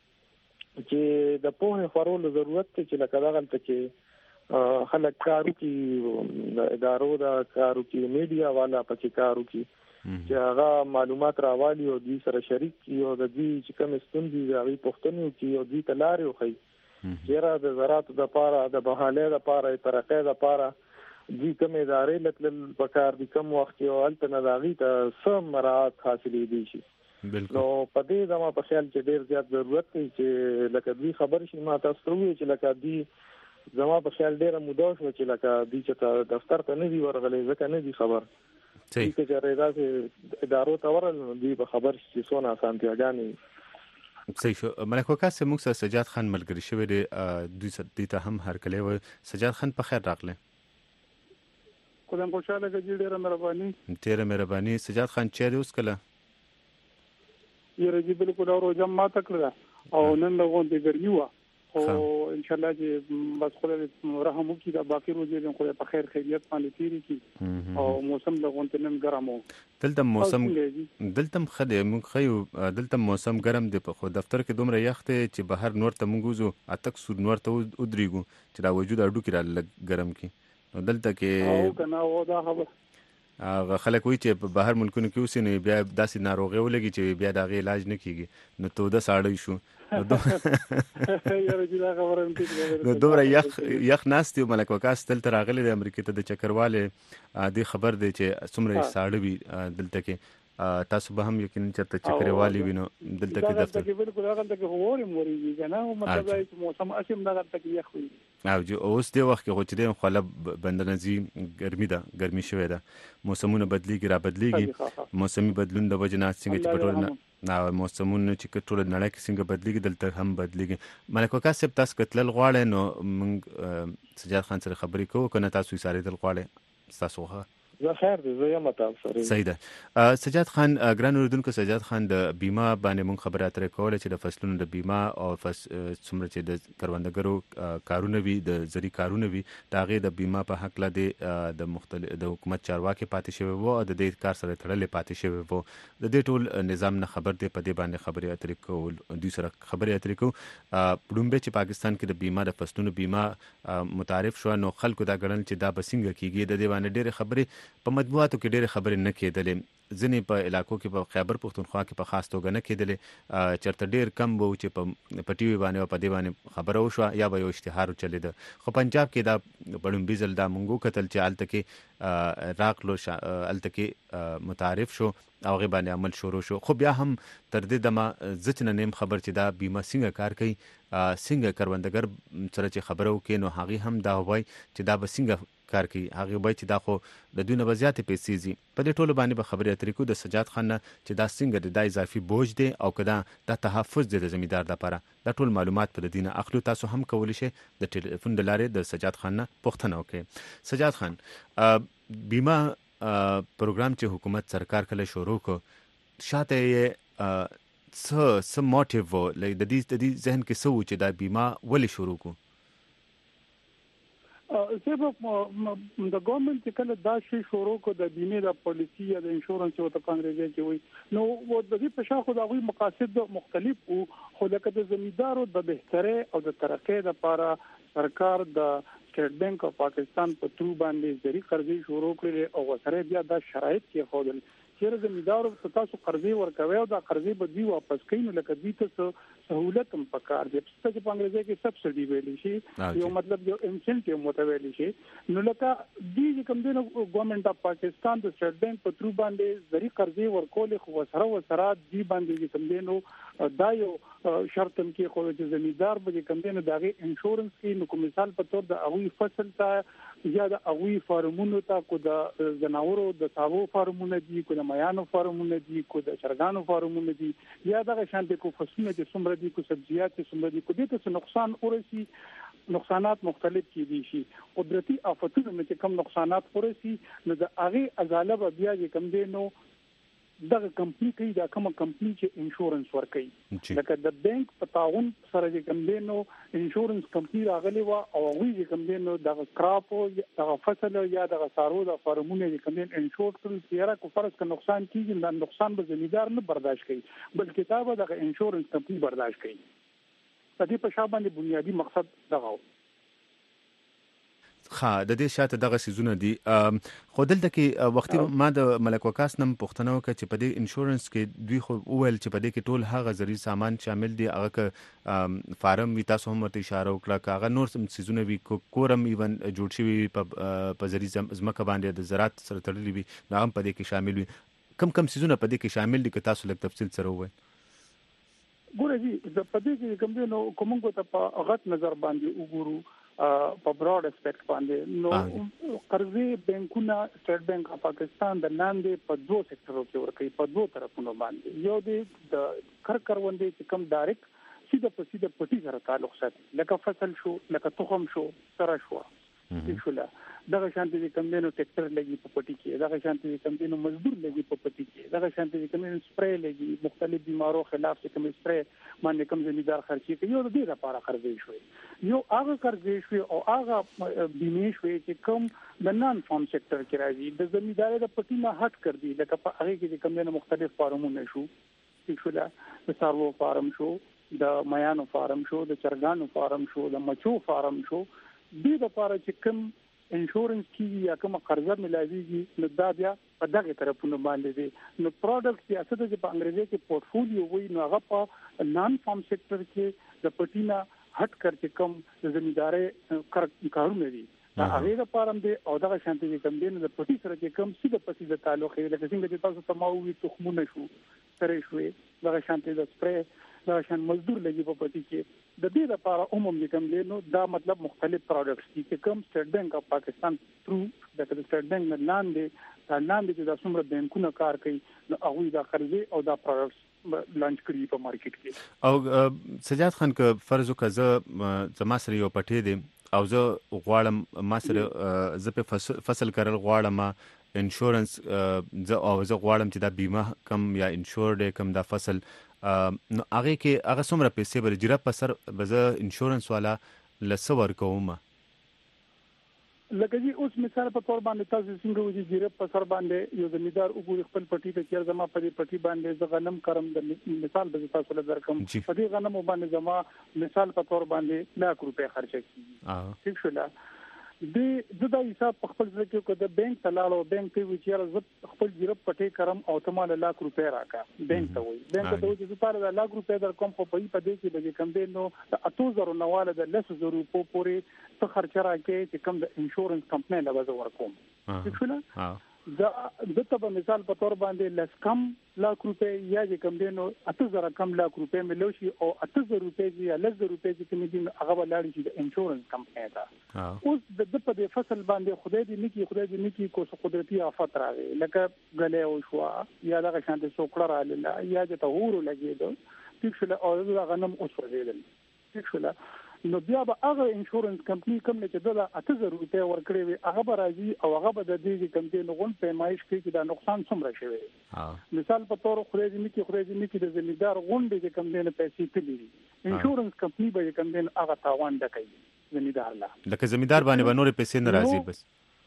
چې د پوهه خورولو ضرورت ته چې لکه دا غلطه چې خلک کارو کې د ادارو د کارو کې میډیا والا پکې کارو کې چې هغه معلومات راوالي او دوی سره شریک کی او د دې چې کوم ستونزې هغه پښتنو کې او دوی تلاري وخی چیرې د زراعت د پاره د بحاله د پاره ترقې د پاره دي کوم ادارې لکل پکار دي کوم وخت یو الته نظاغي ته سم مراعات حاصلې دي شي. نو په دې زما په خیال چې ډیر زیات ضرورت دی چې لکه دوی خبر شي ما تاسو ته وی چې لکه دی زما په خیال ډیر موده شو چې لکه دی چې دفتر ته نه دی ورغلې ځکه نه دی خبر صحیح چې راځي ادارو ته ورل دی په خبر شي سونه اسانتیاګانی صحیح شو. ملک وقاص موږ سره سجاد خان ملګری شوی دی، دوی ته هم هر کله و. سجاد خان په خیر راغله. خدام خوشاله کې ډیره مهرباني. سجاد خان چیرې اوس کله یره جی بالکل اورو جام ما تکړه او نن له غونډې ګرمي و خو ان شاء الله چې بس خو رحم وکړي دا باقي روزي خو په خیر خیریت باندې تیری کی او موسم د غونټنن ګرمو دلته موسم دلته خدای موږ خو دلته موسم ګرم دی په خو دفتر کې دومره یخ ته چې بهر نور ته موږ وزو اتک سور نور ته ودرېګو چې دا وجود اډو کې را ګرم کی نو دلته کې او کنه او دا خبر خلک وایي چې په بهر ملکونو کې اوسې نو بیا داسې ناروغي ولګي چې بیا د هغې علاج نه کیږي نو توده ساړی شو نو دومره یخ ناست یو ملک وکاس دلته راغلی د امریکې ته د چکرواله دې خبر دی چې څومره ساړه وي دلته کې تاسو به هم یقینا چرته چکروالی وینو دلته کې دفتر کې بالکل هغه ته هوري موري کنه او مطلب دا چې موسم اسیم دغه تک یخ وي او چې اوس دی وخت کې خو چې د خپل بندنځي ګرمي شوې ده موسمونه بدلیږي را بدلیږي موسمي بدلون د وجه نه څنګه چې پټول نه موسمونه چې ټول نړۍ کې څنګه بدلیږي دلته هم بدلیږي ملک وکاس صاحب تاسو کتل غواړئ نو موږ سجاد خان سره خبرې کوو کنه تاسو یې ساري دل غواړئ تاسو زه خیر دی زه یم تاسو سره صحیح ده سجاد خان ګران اوریدونکو سجاد خان د بیمه باندې مونږ خبره اترې کوله چې د فصلونو د بیمه او څومره چې د کروندګرو کارونه وي د زری کارونه وي دا غي د بیمه په حق لده د مختلف د حکومت چارواکي پاتې شوی وو او د دې کار سره تړلې پاتې شوی وو د دې ټول نظام نه خبر دی په دې باندې خبره اترې کول دوی سره خبره اترې کو پړومبه چې پاکستان کې د بیمه د فصلونو بیمه متعارف شو نو خلکو دا ګڼل چې دا بسنګ کیږي د دې باندې ډېر خبرې په مطبوعاتو کې ډېرې خبرې نه کېدلې ځینې په علاقو کې په خیبر پښتونخوا کې په خاص توګه نه کېدلې چېرته ډېر کم وو چې په ټي وي باندې او په دې باندې خبره وشوه یا به یو اشتهار چلېده خو پنجاب کې دا پړومبي ځل دا مونږ کتل چې هلته کې راغلو هلته کې متعارف شو او هغې باندې عمل شروع شو خو بیا هم تر دې دمه زه چې نه نیم خبر چې دا بیمه څنګه کار کوي څنګه کروندګر سره چې خبره وکړي نو هغې هم دا وایي چې دا به څنګه کار کوي هغه وایي چې دا خو د دوی نه به زیاتې پیسې ځي په دې ټولو باندې به خبرې اترې کوو د سجاد خان نه چې دا څنګه دی دا اضافي بوج دی او که دا تحفظ دی د زمیندار دپاره دا ټول معلومات په د دې نه اخلو تاسو هم کولی شئ د ټلیفون د لارې د سجاد خان نه پوښتنه وکړئ سجاد خان بیمه پروګرام چې حکومت سرکار کله شروع کړ شاته یې څه موټیو و د دې ذهن کې څه و چې دا بیمه ولې شروع کړو سبب د ګورنمنت چې کله دا شی شروع کو د بیمه د پالیسی یا د انشورنس او د کانګریزي کې وي نو د دې په شاخو د غوي مقاصد مختلف او خو لکه د زمیندارو د بهتري او د ترقۍ لپاره سرکار د سټیټ بانک اف پاکستان په ترو باندې زری قرضې شروع کړې او سره بیا د شرایط کې خودل چې زمیندارو تاسو قرضې ورکوي او دا قرضې به دی واپس کین لکه دې ته سہولت هم پکار دي چې په انګریزي کې سبسډي ویل شي یو مطلب یو انسنټیو متویل شي نو لکه دې کوم دنه ګورنمنت اف پاکستان د سټیټ بانک په ترو باندې زری قرضې ورکول خو سره دی باندې کوم دنه دا یو شرط هم کې خو چې زمیندار به کوم دنه دغه انشورنس کې نو کوم مثال په تور د اوی فصل ته یا د اوی فارمونو ته کو د زناورو د تاوو فارمونه دي کو د میانو فارمونه دي کو د چرګانو فارمونه دي یا دغه شانتي کو فصلونه چې څومره دي کو سبزیات چې څومره دي کو دې ته نقصان ورسي نقصانات مختلف کې دي شي قدرتي آفتونو چې کم نقصانات ورسي نو د هغه ازاله بیا چې کم دي نو دغه کمپنی کوي دا کومه کمپنی چې انشورنس ورکوي لکه د بانک په تعاون سره چې کوم دی نو انشورنس کمپنی راغلی و او وی چې کوم دی نو د کراپ او د فصل یا د سارو د فارمونو چې کوم دی انشور کړل چې کو فرض کا نقصان کیږي دا نقصان به زمیندار نه برداشت کوي بلکې کتاب د انشورنس کمپنی برداشت کوي د دې په شابه باندې بنیادی مقصد دغه د دې شاته دغه سيزونه دي خو دلته کې وختي ما د ملک وکاس نم پښتنو کې چې په دې انشورنس کې دوی خو اول چې په دې کې ټول هغه زری سامان شامل دي هغه فارم وی تاسو هم ورته اشاره وکړه هغه نور سم سيزونه وی کورم ایون جوړ شوی په زری زمکه باندې د زراعت سره تړلې وي نو هم په دې کې شامل وي کم سيزونه په دې کې شامل دي که تاسو لږ تفصیل سره وایي ګوره جی د پدې کې کوم نو کومګو ته په غټ نظر باندې وګورو په براډ اسپیکټ باندې نو قرضې بانکونه سټیټ بانک اف پاکستان د لاندې په دوه سکتورو کې ورکوي په دوه طرفونو باندې یو د کروندې چې کم ډایرکټ سیده په سیده پټي سره تعلق ساتي لکه فصل شو لکه تخم شو سره شو شولا دغه شانتي کوم دینو ټریکټر لګي په پټي کې دغه شانتي کوم دینو مزدور لګي په پټي کې دغه شانتي کوم دینو سپری لګي مختلف بیمارو خلاف کوم سپری باندې کوم زمیندار خرچي کوي یو د دې لپاره خرڅې شوی یو هغه خرڅې شوی او هغه بیمې شوی چې کوم د نان فارم سېکټر کې راځي د زمیندار د پټي نه هټ کړ دي لکه په هغه کې کوم دینو مختلف فارمونه شو شولا د سارو فارم شو د میانو فارم شو د چرګانو فارم شو د مچو فارم شو دې لپاره چې کوم انشورنس کی یا کوم قرضه ملاويږي نو دا بیا په دغه طرفونو باندې دي نو پروډکټ چې اساسه چې په انګریزي کې پورټفولیو وي نو هغه په نان فارم سېکټر کې د پټینا هټ کړ کوم د زمیندارې کارونه دي دا هغه لپاره دي او دغه شانتي کوم دي د پټي سره چې کوم سیده پسې د تعلق لري لکه څنګه چې تاسو ته ماوي تخمونه شو سره شوې دغه شانتي د سپری دا شان مزدور لګي په پټي کې د دې لپاره عمومي کوم دی نو دا مطلب مختلف پروډکټس دي چې کوم سټیټ بانک اف پاکستان تھرو د سټیټ بانک نه لاندې چې د څومره بانکونو کار کوي نو هغه دا قرضې او دا پروډکټس لانچ کړی په مارکیټ کې او سجاد خان که فرض وکړه زما سره یو پټي دی او زه غواړم ما سره زه په فصل کرل غواړم انشورنس زه غواړم چې دا بیمه کم یا انشور دی کم دا فصل نو هغه کې هغه څومره پیسې بل جره په سر بزه انشورنس والا لسور کوم لکه جی اوس مثال په تور باندې تاسو څنګه وځي جره په سر باندې یو زمیندار وګوري خپل پټي ته چې زما په دې پټي باندې ز غنم کرم د مثال به تاسو له درکم په دې غنم باندې زما مثال په تور باندې लाख روپے خرچه کیږي ٹھیک شو لا د دا حساب په خپل ځکه کې د بانک ته لاړو بانک ته وی چې خپل جره پټي کرم او ته مال लाख روپے راکا بانک ته وی بانک ته وی چې پر د लाख روپے در کوم په دې کې به کم دي نو 8000 نواله د 100 روپو پورې څه خرچه راکې چې کم د انشورنس کمپنی له وځو ورکوم ٹھیک شو نا د ته په مثال په تور باندې لس کم लाख روپے یا چې کم دي نو 8000 کم लाख روپے ملوشي او 8000 روپے یا 1000 روپے چې کوم دي هغه ولاړ شي د انشورنس کمپنی ته اوس د په فصل باندې خدای دې نکی کو قدرتي آفت راغی لکه غلې او شو یا دغه شانته څوکړه رااله یا چې ته ورو لګیدو ټیک شو او د غنم اوس ورېدل ټیک شو نو بیا به هغه انشورنس کمپنی کوم چې دا 8000 روپے ورکړي وي هغه به راځي او هغه به د دې کم دي نغون پیمایش کوي چې دا نقصان څومره شوی مثال په تور خوري دې نکی د زمیندار غونډې چې کم دي نه پیسې تللی انشورنس کمپنی به کم دي هغه تاوان دکړي زمیندار لا لکه زمیندار باندې به نور پیسې نه راځي بس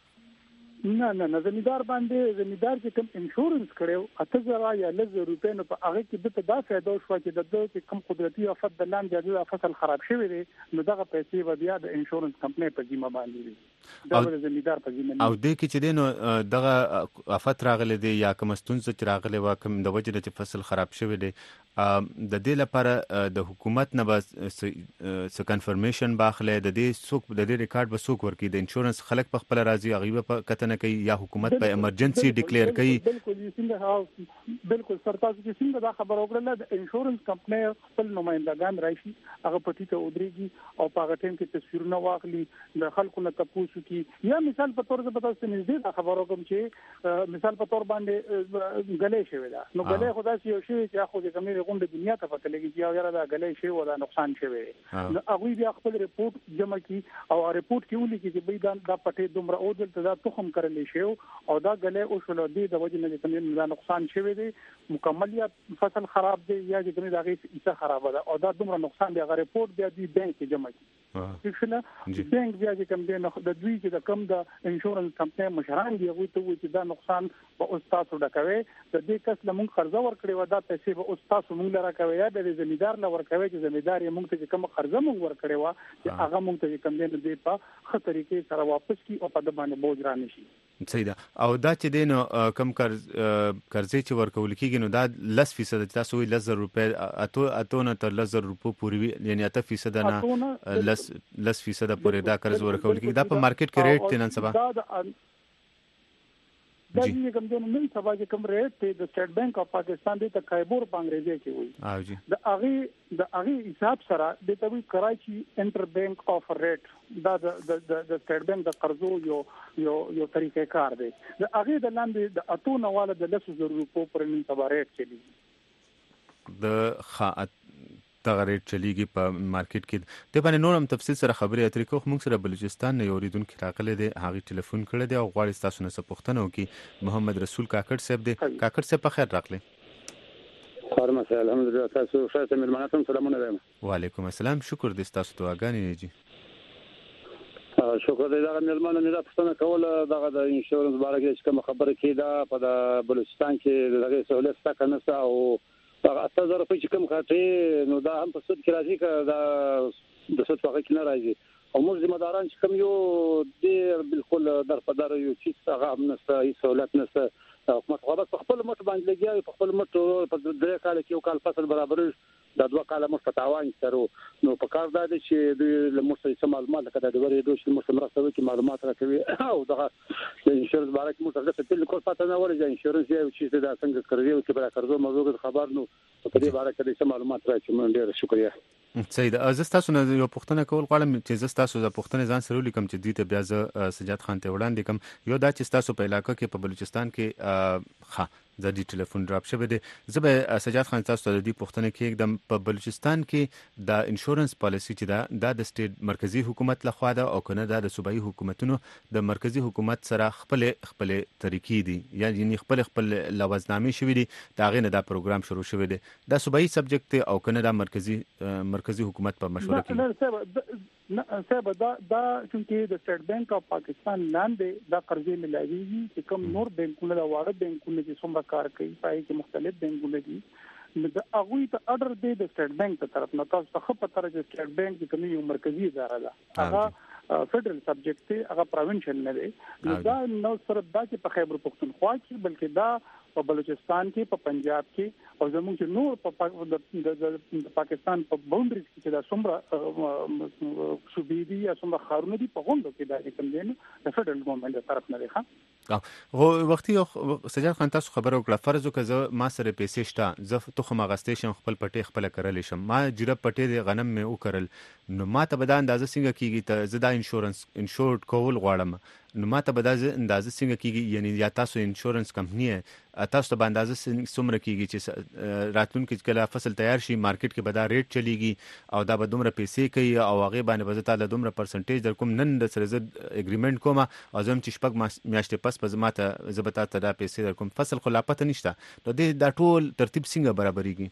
نه زمیندار چې کوم انشورنس کړو 8000 یا 1000 روپے نو په هغه کې د دا فائدہ شو چې د دې کوم قدرتي آفت د لاندې د فصل خراب شوی دی نو دغه پیسې به بیا د انشورنس کمپنی په ذمہ باندې وي دا د زمیندار په ذمہ او د کې چې دینو دغه آفت راغله دی یا کوم ستونزه چې راغله وا کوم د وجه چې فصل خراب شوی دی د دې لپاره د حکومت نه بس س کنفرمیشن باخله د دې سوق د دې ریکارډ به سوق ورکی د انشورنس خلک په خپل راضي غیبه په کتنه کوي یا حکومت په ایمرجنسي ډیکلیئر کوي بالکل سرتاسو چې څنګه دا خبر وکړه د انشورنس کمپنی خپل نمائندگان راشي هغه پټي ته ودرېږي او په هغه ټیم کې تصویرونه واخلي د خلکو نه تاسو کې یا مثال په تور زه تاسو نږدې دا خبر وکم چې مثال په تور باندې غلې شوی دا نو غلې خدای یو شی چې خو د کمی غونډه دنیا ته پته لګي چې یاره دا غلې شی ولا نقصان شوی نو هغه بیا خپل ریپورت جمع کی او ریپورت کې ولي چې به دا پټي دومره او دلته دا تخم کړل شي او دا غلې او شلو دي د وجه نه چې دا نقصان شوی دی مکمل یا فصل خراب دی یا چې کومه دغه څه خراب ده او دا دومره نقصان دی غو ریپورت بیا دی بانک کې جمع کی څنګه بانک بیا چې کوم دی نو د دوی چې کوم د انشورنس کمپنی مشران دی هغه ته و چې دا نقصان په استاد ډکوي د دې کس لمون قرضه ورکړي و دا پیسې به استاد مونږ لره کوي یا د زمیندار لور کوي چې زمیندار یې مونږ ته کوم قرضه مونږ ورکړي و چې هغه مونږ ته کوم دی نه دی په خطرې کې سره واپس کی او په د باندې بوج را نشي صحیح ده او دا چې دین کم قرضې چې ورکول کیږي نو دا 10% تاسو وی 1000 روپے اتو نه تر 1000 روپو پورې یعنی 8% نه 10% پورې دا قرض ورکول کیږي دا په مارکیټ کې ریټ تنن سبا دا چې کوم د نن سبا چې کوم ریټ ته د سټیټ بانک اف پاکستان د تکایبور په انګریزي کې وي د هغه حساب سره د توي کراچي انټر بانک اف ریټ دا د سټیټ بانک د قرضو یو طریقې کار دی د هغه د لاندې د اتو نواله د 100 روپو پر نن سبا ریټ چلی د دغه ریټ چلیږي په مارکیټ کې. د باندې نور هم تفصیل سره خبرې اترې کوو. موږ سره بلوچستان نه یو اوریدونکي راغلی دی، هغه ټلیفون کړی دی او غواړي تاسو نه څه پوښتنه وکړي. محمد رسول کاکړ صاحب دی. کاکړ صاحب په خیر راغلی. خارمه الحمدلله. تاسو ښه ملمناتم سلامونه وایم. وعلیکم السلام. شکر دې تاسو دعاګانې جی. شکر دې. دا ملمنه نه پوښتنه کوله دغه د انشورنس باره کې چې کوم خبره کیده په د بلوچستان کې دغه سہولت تک نه ست او هغه 8000 روپۍ چې کوم خاطر نو دا هم په سود کې راځي که دا د سود په کې نه راځي او موږ ذمہ داران چې کوم یو ډیر بالکل در په در یو چې هغه هم نشته، هیڅ سہولت نشته. حکومت خو په خپل مټ باندې لګیاوي، په خپل مټ په درې کال کې یو کال فصل برابر د 2 کال مخ په تاوان سره نو په کار دا چې د لمسه معلومات کده د ورې دوه چې مرسته راځي معلومات راکوي او دغه د انشورنس باره کې موږ څنګه ستل کول پاتې نه ورې د انشورنس یو چې دا څنګه کوي چې بل کارزو موضوع خبر نو په دې باره کې معلومات راځي. مونږ ډیر شکریا. سید از تاسو نه یو پوښتنه کول غواړم چې تاسو د پوښتنې ځان سره لیکم چې دې ته بیا ز سجاد خان ته وړاندې کوم. یو دا چې تاسو په علاقې کې په بلوچستان کې زدي ټلیفون ډراپ شوی دی. زه سجاد خان تاسو ته د پوښتنه کې एकदम په بلوچستان کې د انشورنس پالیسی چې دا د سټیټ مرکزی حکومت لخوا ده او کنه د صوبایي حکومتونو د مرکزی حکومت سره خپل طریقې دي یعنی خپل لوازنامې شوی دي دا غینه دا پروګرام شروع شوی دی. دا صوبایي سبجیکټ او کنه دا مرکزی حکومت په مشوره کې نه صاحب دا چې د سټیټ بانک اف پاکستان لاندې دا قرضې ملایوي چې کوم نور بانکونه دا واړه بانکونه چې څومره کار کوي پای کې مختلف بانکونه دي نو دا هغه ته اډر دی د سټیټ بانک په طرف نه. تاسو ته په طرف چې سټیټ بانک د کومي مرکزی اداره ده هغه فدرل سبجیکټ دی، هغه پروینشل نه دی. دا نو سره دا چې په خیبر پختونخوا کې بلکې دا په بلوچستان کې په پنجاب کې او زموږ چې نور په پاکستان په باونډریز کې دا څومره صوبې دي یا څومره ښارونه دي په غونډو کې دا کوم دي د فدرل ګورنمنت تر طرف نه دی. هو وختي سجاد خان تاسو خبر وکړه فرض وکړه ما سره پیسې شته زه تخم غستې شم خپل پټې خپل کړل شم ما جره پټې د غنم مې وکړل نو ما ته به دا اندازه څنګه کیږي ته زه دا انشورنس کول غواړم نو ما ته به دا اندازه څنګه کیږي یعنی یا تاسو انشورنس کمپنی تاسو ته اندازه څومره کیږي چې راتلونکي کله فصل تیار شي مارکیټ کې به دا ریټ چلیږي او دا به دومره پیسې کوي او هغه باندې به تعالی دومره پرسنټیج در کوم نن د سره زه اګریمنت کوم او زم چې شپږ میاشتې پس په زماته زبتا ته دا پیسې در کوم فصل خو لا پته نشته نو دا ټول ترتیب څنګه برابرېږي؟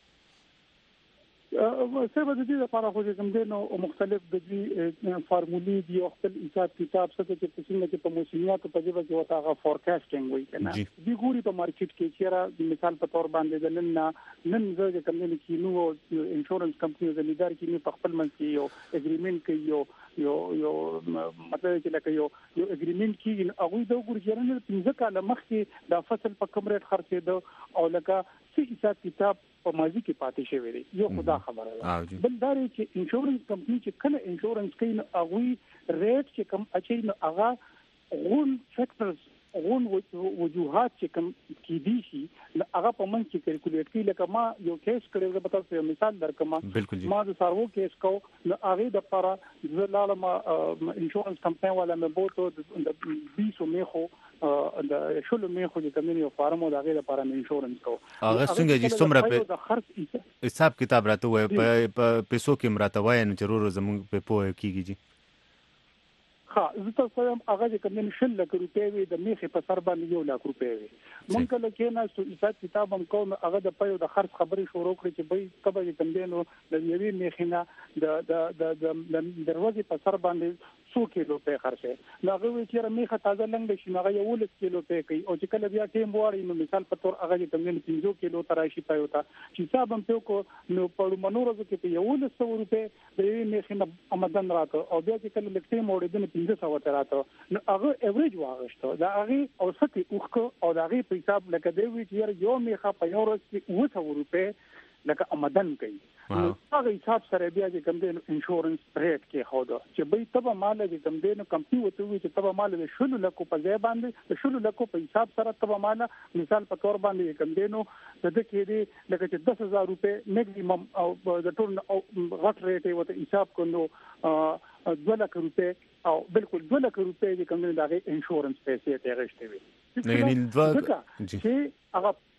سبب د دې لپاره خو کوم دي نو مختلف د دې فارمولې دي او خپل حساب کتاب څه چې څنګه چې په موسمیات په ځای کې وتا غا فورکاسټینګ وایي کنه دی ګوري په مارکیټ کې چیرې مثال په تور باندې د نن زه کوم نه کې نو انشورنس کمپنی د لیدار کې په خپل منځ کې یو اګریمنت کې یو مطلب چې لکه یو اګریمنت کې هغه د ګوري چې نه 15 کال مخکې دا فصل په کوم ریټ خرڅېده او لکه څه حساب کتاب په ماضي کې پاتې شوی دی. یو خدا خبره ده بل دا چې انشورنس کمپنی چې کله انشورنس کوي نو هغه ریټ چې کم اچي نو هغه غون فیکټرز غون وجوهات چې کم کې دي شي هغه په من کې کیلکولیټ کوي. لکه ما یو کیس کړی به تاسو یو مثال درکم ما د سارو کیس کو نو هغه د لپاره د لالم انشورنس کمپنی والا مې بوته د 20 میخو د شلو میخو د کمنیو فارمو د هغه لپاره انشورنس کو هغه څنګه چې څومره په حساب کتاب راته وای په پیسو کې مراته وای نو ضرور زموږ په پوهه کیږي. ها زه تاسو هم هغه کوم شل لک روپے وي د میخه په سر باندې 1 لک روپے وي مونږ کله کې نه سو حساب کتاب هم کوم هغه د پيو د خرڅ خبري شروع کړې چې به کبه کوم دینو د یوې میخینه د دروازې په سر باندې 100 کیلو په خرڅه نو هغه چې میخه تازه لنګ شي هغه 1 کیلو په کوي او چې کله بیا ټیم واري نو مثال په تور هغه کوم دینو 5 کیلو تراشي پيو تا چې حساب هم کو نو په منورو کې په 100 روپے د یوې میخینه آمدن راته او بیا چې کله لکټي موړې د 500 تراته نو هغه ایوریج واغشته دا هغه اوسطي اوخه او دا هغه په حساب لکه دی وی چې یو میخه په یو ورځ کې 200 روپے لکه آمدن کوي نو هغه حساب سره بیا چې کوم دین انشورنس ریټ کې خوده چې به تبه مال چې کوم دین کمپنی وته وي چې تبه مال د شلو لکو په ځای باندې د شلو لکو په حساب سره تبه مال مثال په تور باندې کوم دینو د دې کې دی لکه چې 10000 روپے میکسیمم او د ټول غټ ریټ وته حساب کړو 2 لک روپے او بالکل 2 لک روپے چې کوم دغه انشورنس پیسې ته غشته وي. یعنی چې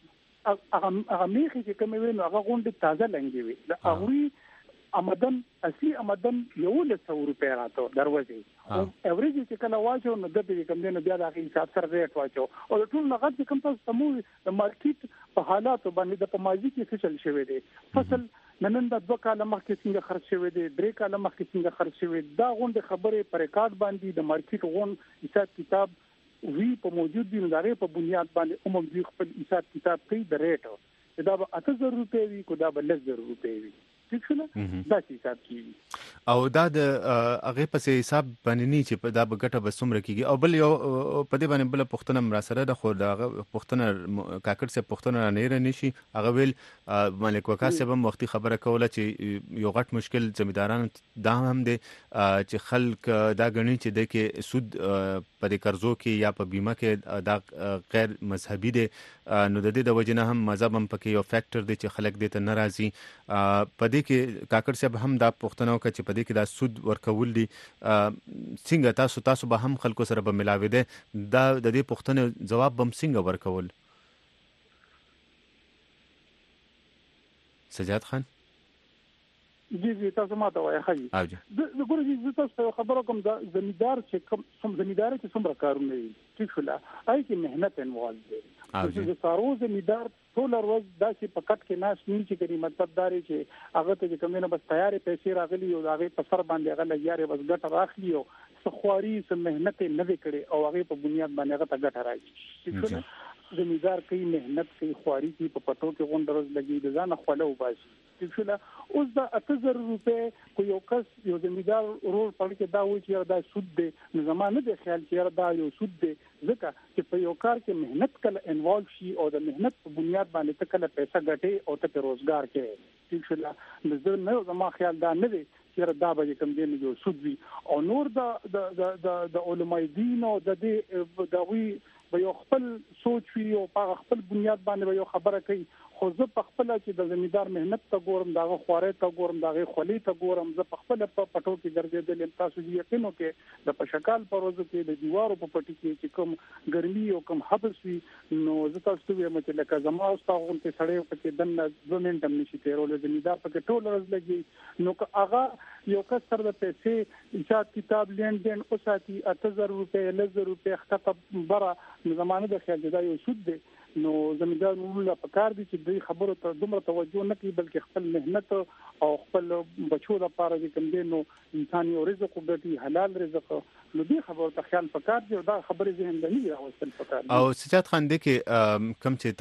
هغه میخي چې کوم ویني هغه غونډه تازه لنګي وي د هغه آمدن اصلي آمدن 100 روپے راته دروازه او ایوریج چې کله واچو نو د دې کوم نه بیا د حساب سره ریټ واچو او ټول نغد چې کوم تاسو سمو د مارکیټ په حالاتو باندې د پمازي کې څه چل شوی دی فصل نن د 2 کال مخکې څنګه خرڅ شوی دی 3 کال مخکې څنګه خرڅ شوی دا غونډه خبره پر ریکارډ باندې د مارکیټ غون حساب کتاب وی په موجود دي نظر په بنیاد باندې عموم دی خپل حساب کتاب کوي د ریټ دا به 8000 روپے وي کو دا به 1000 روپے وي ٹھیک شو دا حساب کیږي او دا د هغه په حساب باندې نه چې په دا بغټه بسومره کیږي او بل یو په دې باندې بل پښتنه مراسره د خو دا پښتنه کاکړ سه پښتنه نه رنه شي هغه ویل ملک وکاسه به وختي خبره کوله چې یو غټ مشکل زمیداران دا هم دي چې خلک دا غني چې د کې سود په قرضو کې یا په بیمه کې دا غیر مذهبي دي نو د دې د وجنه هم مذهب هم پکې یو فیکٹر دی چې خلک دې ته ناراضي په دې کې کاکړ صاحب هم دا پښتنو کې چې په دې کې دا سود ورکول دي څنګه تاسو به هم خلکو سره به ملاوي دي دا د دې پښتنو جواب بم څنګه ورکول سجاد خان جی تاسو ما ته وایي خاجي د ګورې تاسو خبرو کوم د زمیدار چې زمیدار چې څومره کارونه دي ټیک شو لا آی کې مهنت انوالو دي چې سارو زمیدار ټول ورځ داسې پکټ کې ناش نیل چې کوي مطلب داري چې هغه ته کوم نه بس تیارې پیسې راغلي او هغه په سر باندې هغه لګیاري بس ګټه راخلي او سخواري سم مهنت نه وکړي او هغه په بنیاد باندې هغه ته ګټه راځي زمیدار کوي مهنت کوي خواري کوي په پټو کې غونډه ورځ لګي د ځان خپل وباسي چې اوس دا 8000 روپے کو یو کس یو زمیدار رول پړ کې دا وایي چې دا سود دی نو زمانه د خیال چې دا یو سود دی ځکه چې په یو کار کې مهنت کله انوالو شي او د مهنت په بنیاد باندې ته کله پیسې ګټي او ته روزګار کې ٹھیک شو نو زما خیال دا نه دی چې دا به کوم دی نو سود وي او نور د علماء دین او د دې دغوی به یو خپل سوچ وي او په خپل بنیاد باندې یو خبره کوي خو زه په خپل چې د زمیدار مهنت ته ګورم داغه خوارې ته ګورم داغه خولي ته ګورم زه په خپل په پټو کې ګرځېدل تاسو یقینو کې د پشکال پروزو کې د دیوارو په پټي کې چې کوم ګرمي او کوم حبس وي نو زه تاسو ته وایم چې لکه زما او تاسو غونډه سړی په کې دنه 2 منټه نشي تیرول زمیدار په کې ټول ورځ لګي نو که هغه یو کس سره د پیسې حساب کتاب لین دین او ساتي 8000 روپے 1000 روپے خطه بره زمانه د خیال دا یو سود دی نو زمیدار مولا په کار دي چې د خبرو ته دومره توجه نه کوي بلکې خپل مهنت او خپل بچو لپاره چې کوم دي نو انساني رزق وګټي حلال رزق نو دې خبرو ته خیال پکار دي او دا خبرې ذهن ته نه راوستل پکار او سجاد خان دې کې کم چې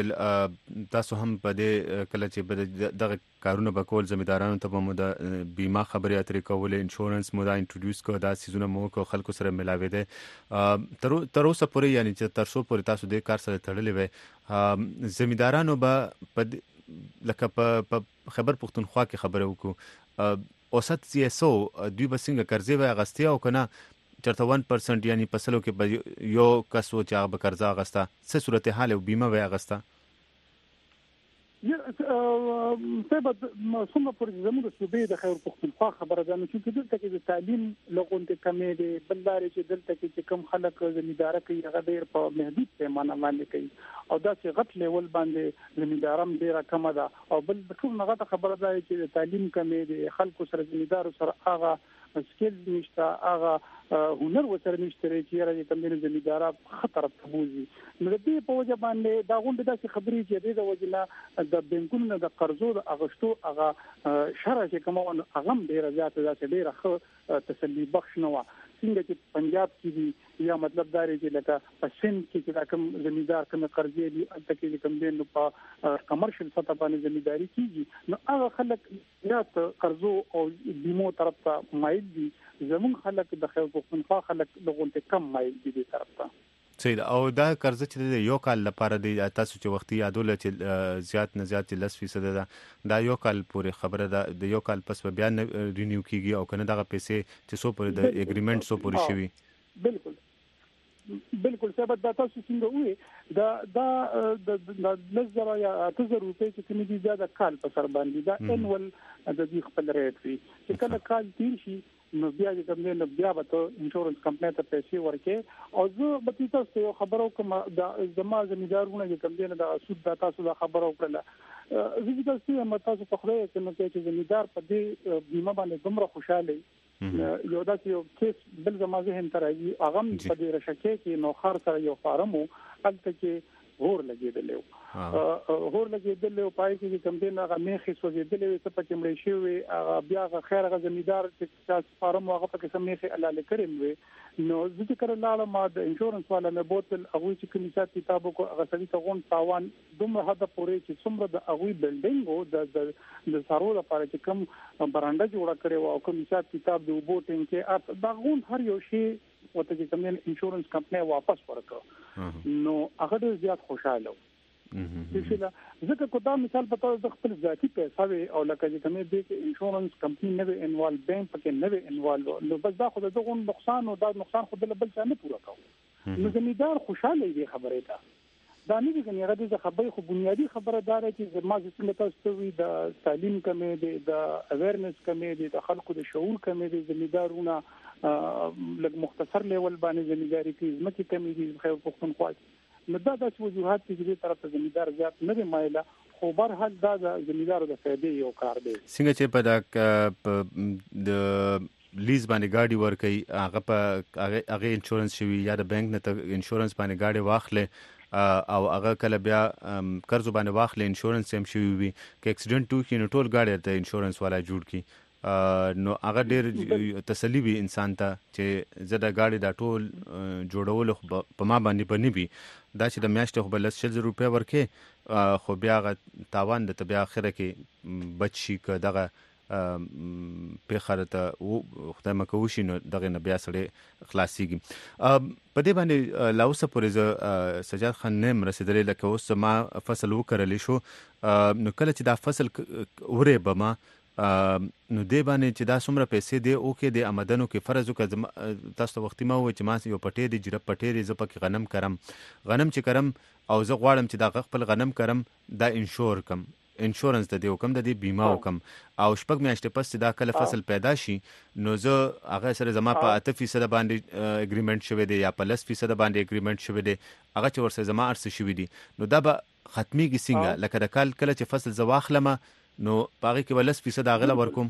تاسو هم په دې کله چې دغه کارونه وکول زمیدارانو ته مو د بیمه خبرې اترې کول انشورنس مو دا انټروډیوس کو دا سيزونه مو کو خلکو سره ملاوي دي تر اوسه پورې یعنی چې تر څو پورې تاسو دې کار سره تړلې وي زمیدارانو به لکه په خبر پښتونخوا کې خبره وکړو اوسط CSO دوی به څنګه قرضې وای غستیا او کنه چرته 1% یعنی پسلو کې یو کس و چې هغه به قرضه غستا څه صورتحال او بیمه وای غستا سبب څومره پر زموږ د صوبې د خیر پښتونخوا خبره ده چې دلته کې د تعلیم لغونته کمې دي بلداري چې دلته کې کم خلک زمیندار کوي هغه ډېر په محدود پیمانه باندې کوي او دا چې غټ لیول باندې زمیندارم ډېر کم ده او بل ټول هغه خبره ده چې د تعلیم کمې دي خلکو سره زمیندار سره هغه سکیل نشته هغه هنر وسره نشته چې راځي کوم دي زمیندار خطر تبوزي نو دې په وجه باندې دا غونډه د خبرې چې د وجنه د بانکونو د قرضو د اغشتو هغه شرع چې کوم هغه ډیره زیاته ده ډیره ښه تسلی بخش نه و څنګه چې پنجاب کې دي یا مطلب داري چې لکه په سند کې کوم زمیندار کوم قرضې دي البته کې کوم دین په کمرشل سطح باندې زمینداری کیږي نو هغه خلک یا قرضو او بیمو طرف ته مایل دي زموږ خلک د خیر پښتونخوا خلک دغه کم مایل دي دې طرف ته صحیح او دا قرض چې یو کال لپاره دی تاسو چې وختي یادول چې زیات نه زیات 10% دا یو کال پورې خبره ده د یو کال پس بیا رینیو کیږي او کنه دغه پیسې چې سو پورې د اګریمنت سو پورې شوی بالکل سبب دا تاسو څنګه وې دا لزر یا 8000 روپے چې کوم دي زیاده کال په سر باندې دا انول د دې خپل ریټ وي چې کله کال تیر شي نو بیا چې کوم نه بیا به ته انشورنس کمپنی ته پیسې ورکې او زه به تاسو ته خبرو کوم د زما زمیدارونه چې کوم نه د سود د تاسو د خبرو کړل زه تاسو ته تاسو په خله چې زمیدار په دې بیمه باندې دومره خوشاله یو داسې یو کیس بل زما ذهن ته راځي هغه په دې رشکه کې نو خر سره یو فارمو البته کې هور لګیدل او پای کې کوم دین هغه میخي سوځیدل او څه پکې مړ شي وي هغه بیا خیر هغه زمیدار چې فارمو هغه پکې سم میخي الاله کړم وي نو ذکر الله ما د انشورنس والا نه بوتل هغه چې کوم حساب کتابو کو هغه سړي ته غون تاوان دومره حد پورې چې څومره د هغه بلډینګ او د سارو لپاره چې کوم برانډه جوړه کړي او کوم حساب کتاب د وبوټینګ کې دا غون هر یو شی وته چې کوم انشورنس کمپنی واپس ورکړه نو هغه ډېر زیات خوشاله ځکه کو دا مثال په توګه د خپل ذاتی پیسې وي او لکه چې کومې د انشورنس کمپنی نه وي انوالو بانک پکې نه وي انوالو نو بس دا خو دغه نقصان او دا نقصان خو بل څه نه پوره کوي نو زمیدار خوشاله دی خبره ده دا نه دي کني هغه د خبرې خو بنیادی خبره دار چې زما څنګه تاسو وي د تعلیم کمې دي د اویرنس کمې دي د خلکو د شعور کمې دي زمیدارونه لږ مختصر لیول باندې زمیداری کوي ځمکې کمې دي خو پښتونخوا نو دا د وجوهات چې دې طرف ته زمیدار زیات نه دی مایله خو برحال دا د زمیدارو د فائدې یو کار دی څنګه چې په د لیز باندې گاډي ورکي هغه انشورنس شوی یا د بانک نه انشورنس باندې گاډي واخلې او هغه کله بیا قرض باندې واخلې انشورنس هم شوی وي که اکسیډنټ وکړي نو ټول گاډي ته انشورنس والا جوړ کی نو هغه ډېر تسلی وي انسان ته چې زه د گاډي دا ټول جوړول په ما باندې بنې وي دا چې د میاشتې خو بل 100 روپیا ورکې خو بیا هغه تاوان د بیا اخره کې بچ شي که دغه په خرته خدای مکوشي نو دغه نه بیا سره خلاصيږي په دې باندې لاوسه پورې سجاد خان نیم رسیدلې لکه اوس ما فصل وکړلې شو نو کله چې دا فصل وره بما نو دې باندې چې دا څومره پیسې دی او کې د آمدنو کې فرض وکړه تاسو وختي ما و چې ما یو پټې دی جره پټې دی زپکه غنم چې کرم او زه غواړم چې دا خپل غنم کرم دا انشورنس د دې حکم د دې بیمه حکم او شپږ میاشتې پس دا کله فصل پیدا شي نو زه هغه سره زما په 8% باندې اګریمنت شوی دی یا په 10% باندې اګریمنت شوی دی هغه چې ورسره زما ارڅ شوی دی نو دا به ختميږي څنګه لکه د کال کله چې فصل زواخلم نو باغی کې ولس 10% اغله ورکوم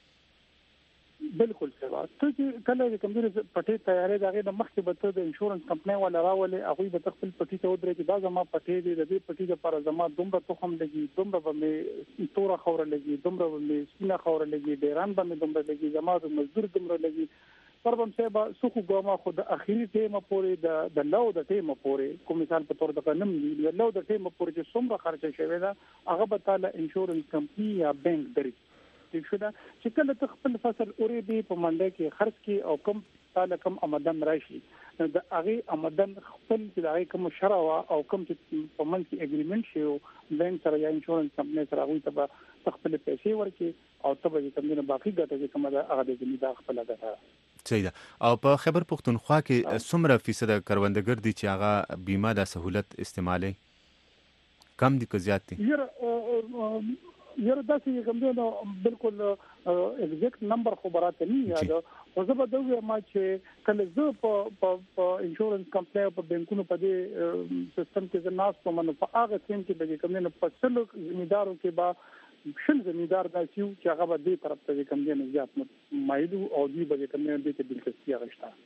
بالکل سوا ته چې کله کوم دې پټې تیارې دغه د مخکې به ته د انشورنس کمپنی ولا راولې هغه به خپل پټې ته ودرې چې دا زما پټې دي د دې پټې لپاره زما دومره تخم لګي دومره به مې توره خوره لګي دومره به مې سپینه خوره لګي ډیران به مې دومره لګي زما د مزدور دومره لګي پربم سبا سخو ګوما خو د اخیری ټیمه پورې د لو د ټیمه پورې کوم مثال په تور د قانون دی لو د ټیمه پورې چې څومره خرچه شوی دا هغه به تعالی انشورنس کمپنی یا بانک دري چې شودا چې کله ته خپل فصل اوري دی په منډه کې خرڅ کی او کم تعالی کم آمدن راشي د هغه آمدن خپل چې هغه کوم شرعه او کوم چې په من کې اګریمنت شي بانک سره یا انشورنس کمپنی سره هغه ته خپل پیسې ورکي او ته به کوم نه باقي ګټه چې کومه ده هغه د زمیندار خپل ګټه صحیح ده او په خیبر پختونخوا کې څومره فیصد کروندګر دي چې هغه بیمه د سہولت استعمالي کم دي که زیات دي یره داسې کوم نو بالکل ایگزیکټ نمبر خبرات نه یاد او زه به دوی ما چې کله زه په انشورنس کمپنی په بانکونو په دې سیستم کې زناس په منو په هغه ټیم کې د کوم نه په څلو زمیندارو کې با شل زمیندار داسیو چې هغه به دې طرف ته کوم نه زیات مایلو او دې به کوم نه دې ته دلچسپي غشته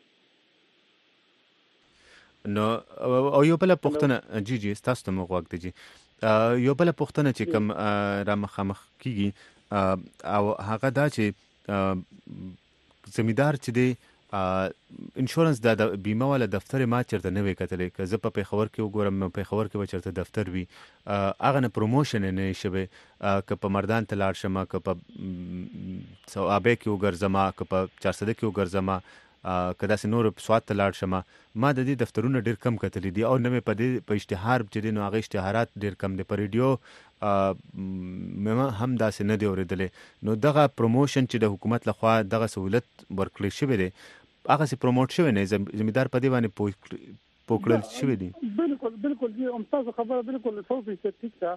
نو او یو بل پښتنه جی تاسو ته مو وخت دی یو بل پښتنه چې کوم را مخامخ کیږي او هغه دا چې زمیندار چې دی انشورنس د بیمه ولا دفتر ما چرته نه وکړلې که زه په خبر کې وګورم په خبر کې چرته دفتر وي هغه نه پروموشن نه شوي که په مردان تلار شمه که په ثوابه کې وګرځما که په 400 کې وګرځما کدا سه نور سواد ته لاړ شمه ما د دې دفترونه ډیر کم کتلې دي او نه په اشتهار چې نو هغه اشتهارات ډیر کم دي په ریډیو مې هم داسې نه دی اوریدلې نو دغه پروموشن چې د حکومت لخوا دغه سہولت ورکړل شوی دی هغه سي پروموټ شوی نه زمیندار په دی باندې پوکړل شوی دي. بالکل جی هم تاسو خبره بالکل 100% ٹھیک ده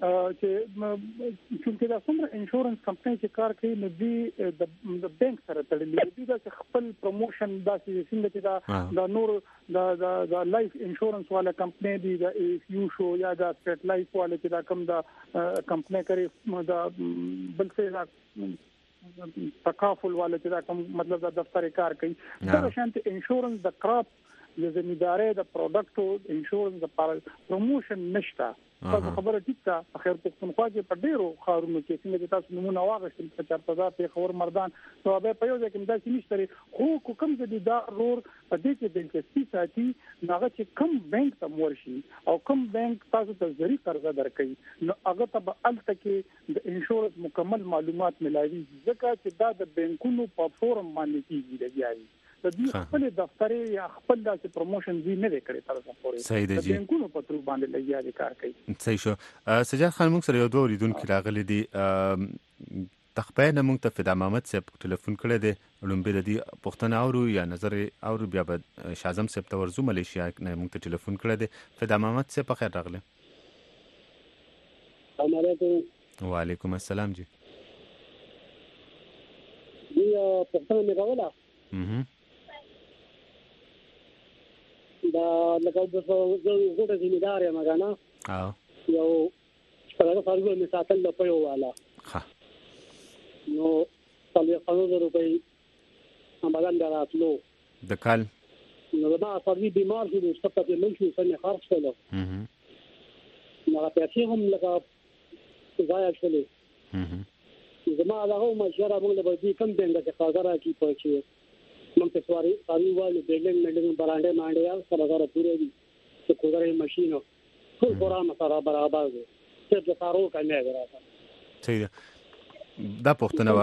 چې چونکه دا څومره انشورنس کمپنۍ چې کار کوي نو د بانک سره تړلې دي دا خپل پروموشن دا څنګه چې دا نور دا لایف انشورنس والا کمپنۍ دي دا یو شو یا دا سټ لایف والا چې دا کم دا کمپنۍ کوي دا بل څه تکافل والا چې دا کوم مطلب دا دفتر کار کوي دا شانت انشورنس د کراپ د زمینداري د پروډکټو انشورنس د پروموشن نشته. تاسو خبره ټیک ده خیر پښتونخوا کې په ډیرو خارونو کې څنګه تاسو نمونه واغښتل په چارپزار په خبر مردان نو به په یو ځای کې مداسي نشته خو کوم ځای دا رور په دې کې دلچسپي ساتي هغه چې کوم بانک ته ورشي او کوم بانک تاسو ته زری قرضه درکړي نو هغه ته الته کې د انشورنس مکمل معلومات ملایوي ځکه چې دا د بانکونو په فورم باندې کیږي لګیاري د دې خپل دفتر یا خپل داسې پروموشن دی نه کړی تر اوسه پورې صحیح دی د بانکونو په تر باندې لګیاري کار کوي. صحیح شو. سجاد خان موږ سره یو دوه لیدونکو راغلي دي تخپای نه موږ ته فدا محمد صاحب ټلیفون کړی دی لومبه د دې پښتنه اورو یا نظر اورو بیا به شازم صاحب ته ورزو ملیشیا نه موږ ته ټلیفون کړی دی. فدا محمد صاحب په خیر راغله. السلام علیکم. وعلیکم السلام جی. یا پښتنه مې راولا دا لکه د غوټه ذمہدار یم غاڼه یو څنګه فرض مې ساتل د پيو والا نو 300 روپۍ همدان دراتلو د کال نو دا فرضي بیمار شو د سپټه کې منشي څنګه خرڅ کړو نو پیسې هم لکه ضایع شولې زما هغه مشوره موږ به دې کم دنګه چې قاضا کی پوهچې ممکن سواری والے بلڈنگ براندے مانڈے یا سرگار پورے بھی تو کوئی مشین فل پورا مسارا برابر ہے صرف سارو کنے اگر تھا. صحیح دا پښتنه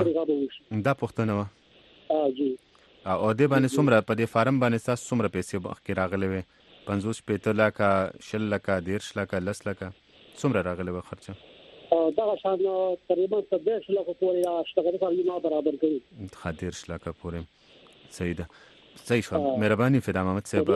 وا جی او دې باندې څومره په دې فارم باندې تاسو څومره پیسې باندې راغلي وي 50 لکه 10 لکه 10 لکه 10 لکه څومره راغلي وي خرچه دا شان تقریبا 10 لکه پورې اشتغال کوي برابر کوي 10 لکه پورې. صحیح ده. صحیح شو. مهرباني فدا محمد صاحب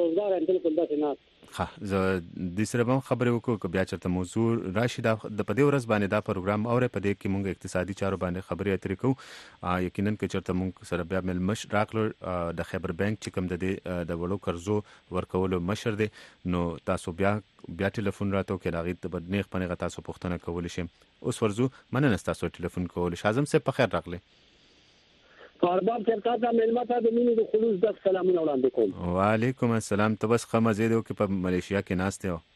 ها زه د سره به خبرې وکړو که بیا چرته موضوع راشي د پدې ورځ باندې دا پروګرام اوره پدې کې مونږ اقتصادي چارو باندې خبرې اترې کوو. یقینا که چرته مونږ سره بیا ملمش راکړو د خیبر بانک چې کوم د وړو قرضو ورکولو مشر دی نو تاسو بیا ټلیفون راته کې راغی ته بدنیخ پنه تاسو پوښتنه کول شي. اوس ورزو مننه تاسو ټلیفون کول. شازم صاحب په خیر راغلی. ارباب چرتا ته ملما ته د مینې د خلوص د سلامونه وړاندې کوم. وعلیکم السلام. ته بس خمزه دی او په ملیشیا کې ناشته و.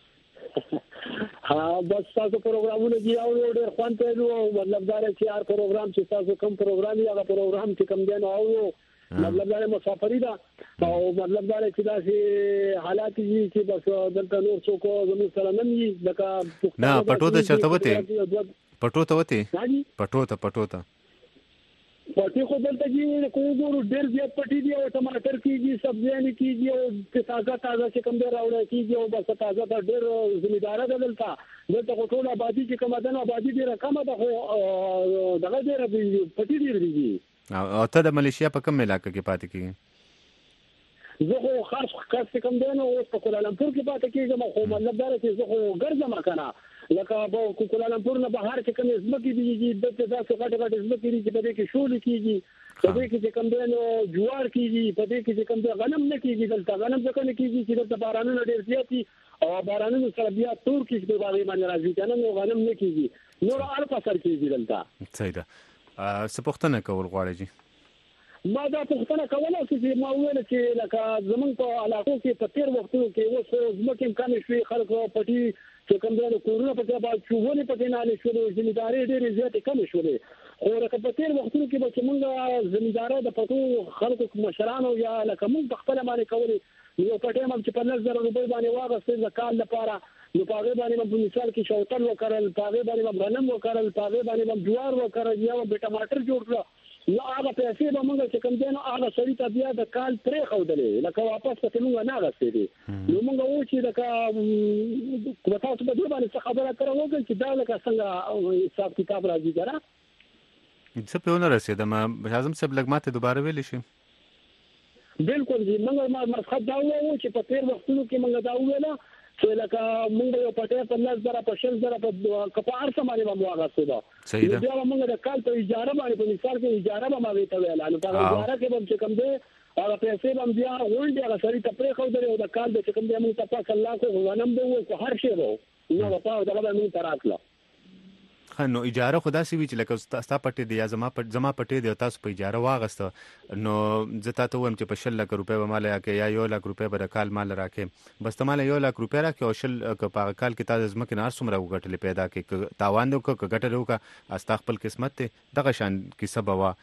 بس تاسو پروګرامونه دی او ډېر خوان ته نو مطلب دا چې هر پروګرام چې تاسو کوم پروګرام یا پروګرام چې کوم دی نو او مطلب دا مسافری دا او مطلب دا چې دا چې حالات دي چې بس دلته نور څوک زموږ سره نه دي لکه نه پټو ته چرته وته پټو ته وته پټي خو دلته کې کومو ډېر زیات پټي دي او ټماټر کیږي سبزیان کیږي او تازه چې کوم دی راوړل کیږي او بس تازه ته ډېر ذمہدار ده دلته ټول آبادی چې کومه ده آبادی ډېر کم ده خو دغه ډېر پټي ډېر دي. او ته د ملیشیا په کوم علاقې کې پاتې کیږي؟ زه خو خاص کوم دی نو په کولالمپور کې پاتې کیږم خو مطلب دا چې زه خو ګرځم کنه لکه په کولالمپور نه بهر کې کوم ځمکې دي د تاسو غټ ځمکې دي چې په دې کې شول کیږي په دې کې کوم دی نو جوار کیږي په دې کې کوم دی غنم نه کیږي دلته غنم ځکه نه کیږي چې دلته بارانونه ډېر زیات دي او بارانونو سره بیا تور کې په باندې باندې راځي کنه نو غنم نه کیږي نور هر فصل کیږي دلته. صحیح ده. څه پوښتنه کول غواړئ جی؟ ما دا پوښتنه کوله چې ما ویل چې لکه زمونږ په علاقو کې په تیر وختونو کې اوس ځمکې کمې شوې خلکو پټي چې کوم دی کورونه پکې باید چوبونه پکې نه لشلې ځمېداري ډېرې زیاتې کمې شولې خو لکه په تیر وختونو کې به چې موږ ځمېداري د پټو خلکو مشرانو یا لکه موږ په خپله باندې کولې یو پټی هم چې په 10,000 روپۍ باندې واغستې د کال لپاره نو په هغې باندې به په مثال کې شوتل وکرل په هغې باندې به غنم وکرل په هغې باندې به جوار وکرل یا به ټماټر جوړ کړه نو هغه پیسې به موږ چې کوم دی نو هغه سړي ته بیا د کال پرېښودلې لکه واپس پکې موږ نه اخیستې دي نو موږ وایو چې لکه تاسو په دې باندې څه خبره کړې وکړئ چې دا لکه څنګه حساب کتاب راځي که څه په ونه رسېدم اعظم صاحب لږ ماته دوباره ویلی شي بالکل دي موږ مسخه دا وو چې په تیر وختونو کې موږ دا ویل چې لکه موږ یو پټه په 10,000 په 6,000 په کپار سماره باندې واغسته دا صحیح ده بیا موږ د کال په اجاره باندې په مثال کې اجاره به ما ویته ویل نو په اجاره کې به کوم دی هغه پیسې هم بیا ولډي هغه سړی ته پرې خو درې او د کال د کوم دی موږ ته پاک الله کو غنم به وو هر شی وو نو په دا به موږ تراکله نو اجاره خدا سي وی چې لکه ستا پټې دی یا زما پټې دی تاسو په اجاره واغسته نو زه تاسو ویم چې په 10 لک روپے به مال راکې یا 1 لک روپے به کال مال راکې بس ته مال 1 لک روپے راکې او شل په کال کې تاسو زما کې نار سمره وګټلې پیدا کې تاوان دو کو ګټلو کا استغفل قسمت ته دغه شان کې سبب وا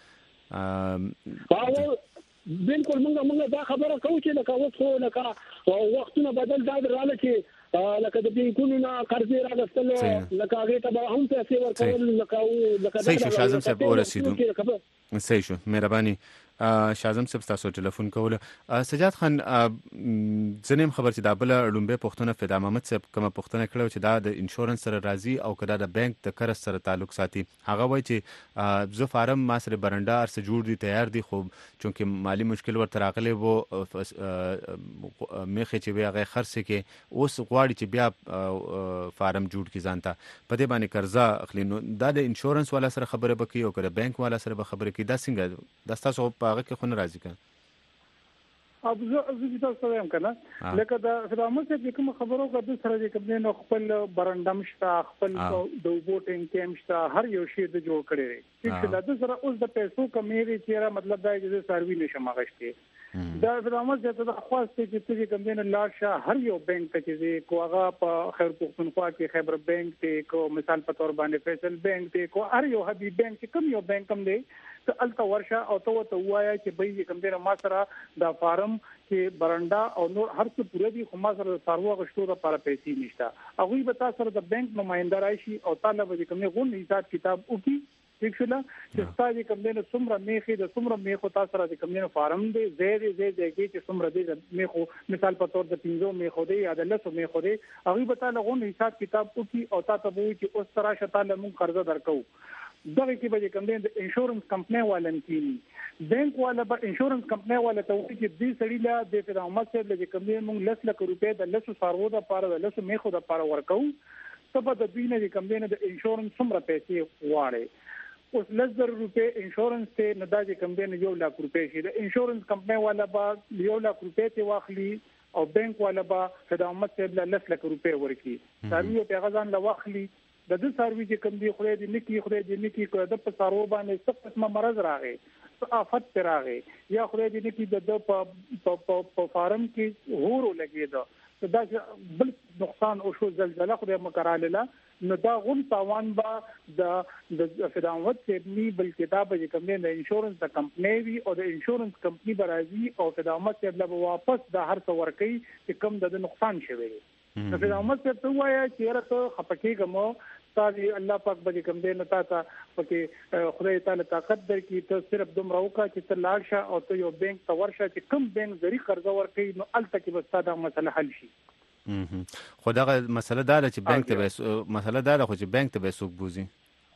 بالکل موږ دا خبره کوو چې لکه اوس خو لکه وختونه بدل دا رااله چې لکه د بینکونو نه قرضې راغستل لکه هغه ته به هم پیسې ورکول لکه صحیح شو شازم صاحب ورسېدو صحیح شو مهرباني شازم صاحب تاسو ټلیفون کوله سجاد خان زنیم خبر چې دا بل لومبه پښتنه فدا محمد صاحب کومه پښتنه کړو چې دا د انشورنس سره راضي او کدا د بانک د قرض سره تعلق ساتي هغه وای چې زو فارم ما سره برنده ارسه جوړ دي تیار دي خو چونکه مالی مشکل ورته راغلی وو میخه چې هغه خرڅ کې اوس غواړي چې بیا فارم جوړ کی ځانته په دې باندې قرضا اخلي نو دا د انشورنس والا سره خبره بکی او کړه بانک والا سره به خبره کی دا څنګه د تاسو هغه کې خو نه راځي کنه اب زه تاسو وایم کنه لکه دا خدامت چې کوم خبرو کا د سره کوم نه خپل برندم شته خپل د ووټینګ کیم شته هر یو شی د جوړ کړي چې د سره اوس د پیسو کمیري چیرې مطلب دا چې سروي نشم غشته دا خدامت چې د خواسته چې کوم نه لاشه هر یو بانک ته چې کو هغه په خیر پښتونخوا کې خیبر بانک ته کو مثال په تور باندې فیصل بانک ته کو هر یو حبیب بانک چې کوم یو بانک هم دی ته الته ورشه او ته وایا چې به کوم نه ما سره دا فارم کې برنده او نور هر څه پوره دي خو ما سره سارو غشتو لپاره پیسې نشته هغه به تاسو سره د بانک نمائنده راشي او طالب به کوم نه غون حساب کتاب وکي ٹھیک شو چې ستاسو کوم نه څومره میخي د څومره میخو تاسو سره کوم نه فارم دی زید کې چې څومره دی میخو مثال په تور د 15 میخو دی یا د 10 میخو دی هغه به تاسو غون حساب کتاب وکي او تاسو به چې اوس ترا شته لمون قرضه درکو دغه کې به کوم د انشورنس کمپنی والن کې بانک والا به انشورنس کمپنی والا ته وایي چې دې سړی لا د پیغامات سره د کوم موږ 10 لک روپے د 10 سارو د پاره د 10 میخو د پاره ورکو ته د دینه د کوم د انشورنس څومره پیسې واړي اوس 10,000 روپے انشورنس ته نه د کوم د 1 لک روپے شي د انشورنس کمپنی والا به 1 لک روپے ته واخلي او بانک والا به خدمات ته 10 لک روپے ورکي ساروی په غزان لا واخلي د دې سروي چې کوم دی خو دې نکی کو د په سارو باندې څه قسمه مرز راغی څه آفت پر راغی یا خو دې نکی د په فارم کې هورو لګیدا دا بل نقصان او شو زلزلہ خو دې مکراله نو دا غون تاوان با د خدمات چې نی بلکې دا به کوم نه انشورنس د کمپنی وی او د انشورنس کمپنی برازي او خدمات چې بل واپس د هر څو ورکي چې کم د نقصان شوی نو خدمات ته وایا چې راته خپکی ګمو تاسو الله پاک به کوم دې نتا تا پکې خدای تعالی طاقت درکې ته صرف دومره وکړه چې ته لاړ شه او ته یو بانک ته ورشه چې کوم بانک زری قرض ورکړي نو الته کې به ستاسو مسله حل شي خو دا مسله دا چې بانک ته مسله دا خو چې بانک ته به سوق بوزي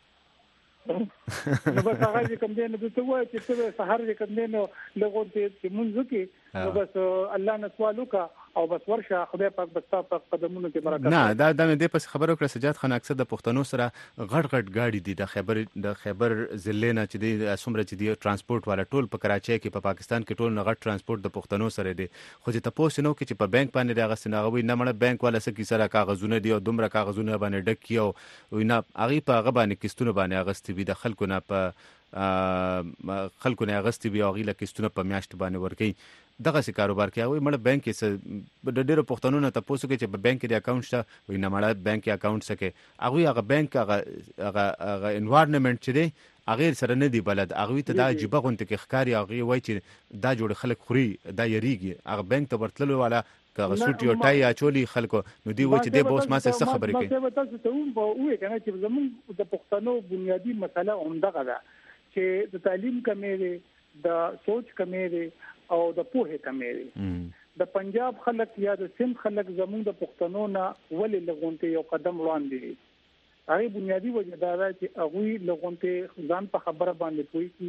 نو بس هغه کوم دې نو ته وایي چې ته سحر دې کوم دې نو لغون ته منځ کې نو بس الله نه سوال وکړه او بس ورشه خدای پاک بس تاسو په قدمونو کې برکت نه دا د دې پس خبرو کړه سجاد خان اکثر د پښتنو سره غټ گاډي دي د خیبر ضلع نه چې د سمره چې دی ترانسپورت والا ټول په کراچۍ کې په پاکستان کې ټول غټ ترانسپورت د پښتنو سره دی خو چې تاسو نو کې چې په بانک باندې راغ سنغوي نه مړ بانک والا سره سره کاغذونه دی او دومره کاغذونه باندې ډک کیو وینا هغه په هغه باندې کیستونه باندې اغستې وي د خلکو نه په خلکو نه اغستې وي او غیله کیستونه په میاشت باندې ورکي دغه سي کاروبار کې وي مړ بانک کې د ډیرو پښتنو نه تاسو کې چې په بانک کې اکاونټ شته وي نه مړ بانک کې اکاونټ سکے هغه بانک هغه انوایرنمنت چې دی هغه سره نه دی بلد هغه ته دا جيبه غونټه کې ښکاری هغه وای چې دا جوړ خلک خوري دا یریږي هغه بانک ته ورتللو والا که سوټ یو ټای اچولي خلکو نو دی وای چې د بوس ما څه خبرې کوي ما تاسو ته وې کنه چې زموږ د پښتنو بنیادی مسله همدغه ده چې د تعلیم کمی د سوچ کمی او د پوهه کمی د پنجاب خلک یا د سند خلک زموږ د پښتنو نه ولې لغونته یو قدم وړاندې هغه بنیادی وجه دا ده چې هغه لغونته ځان په خبره باندې کوي کی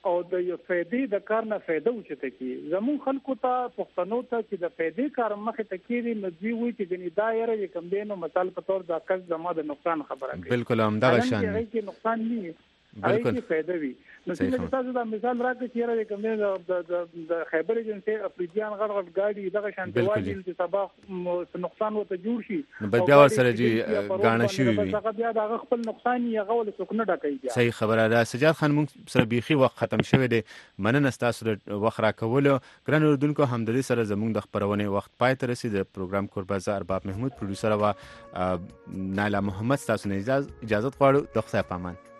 او د یو فائدې د کار نه فائدہ وچته کی زمون خلکو ته پښتنو ته چې د فائدې کار مخه تکيري مزي وي چې غني دایره کوم دینو مثال په تور د کس زما د نقصان خبره کوي بالکل هم دا شان هغه کې نقصان نه بالکل هغه کې فائدہ وي نو څنګه تاسو دا مثال راکړئ چې را کوم د خیبر ایجنسی افریقیان غړغړ گاډي دغه شانتي واجی چې سبا نقصان وته جوړ شي نو بیا ورسره جی غاڼه شي وي هغه بیا د خپل نقصان یې غول څوک نه ډکې صحیح خبره ده. سجاد خان مونږ سره بيخي وخت ختم شوی دی. مننه تاسو د وخت راکول. ګران اوردونکو همدلي سره زموږ د خبرونه وخت پای ته رسید. د پروګرام کوربازار ارباب محمود پروډوسر او نایلا محمد تاسو نه اجازه غواړو. د خدای پامان.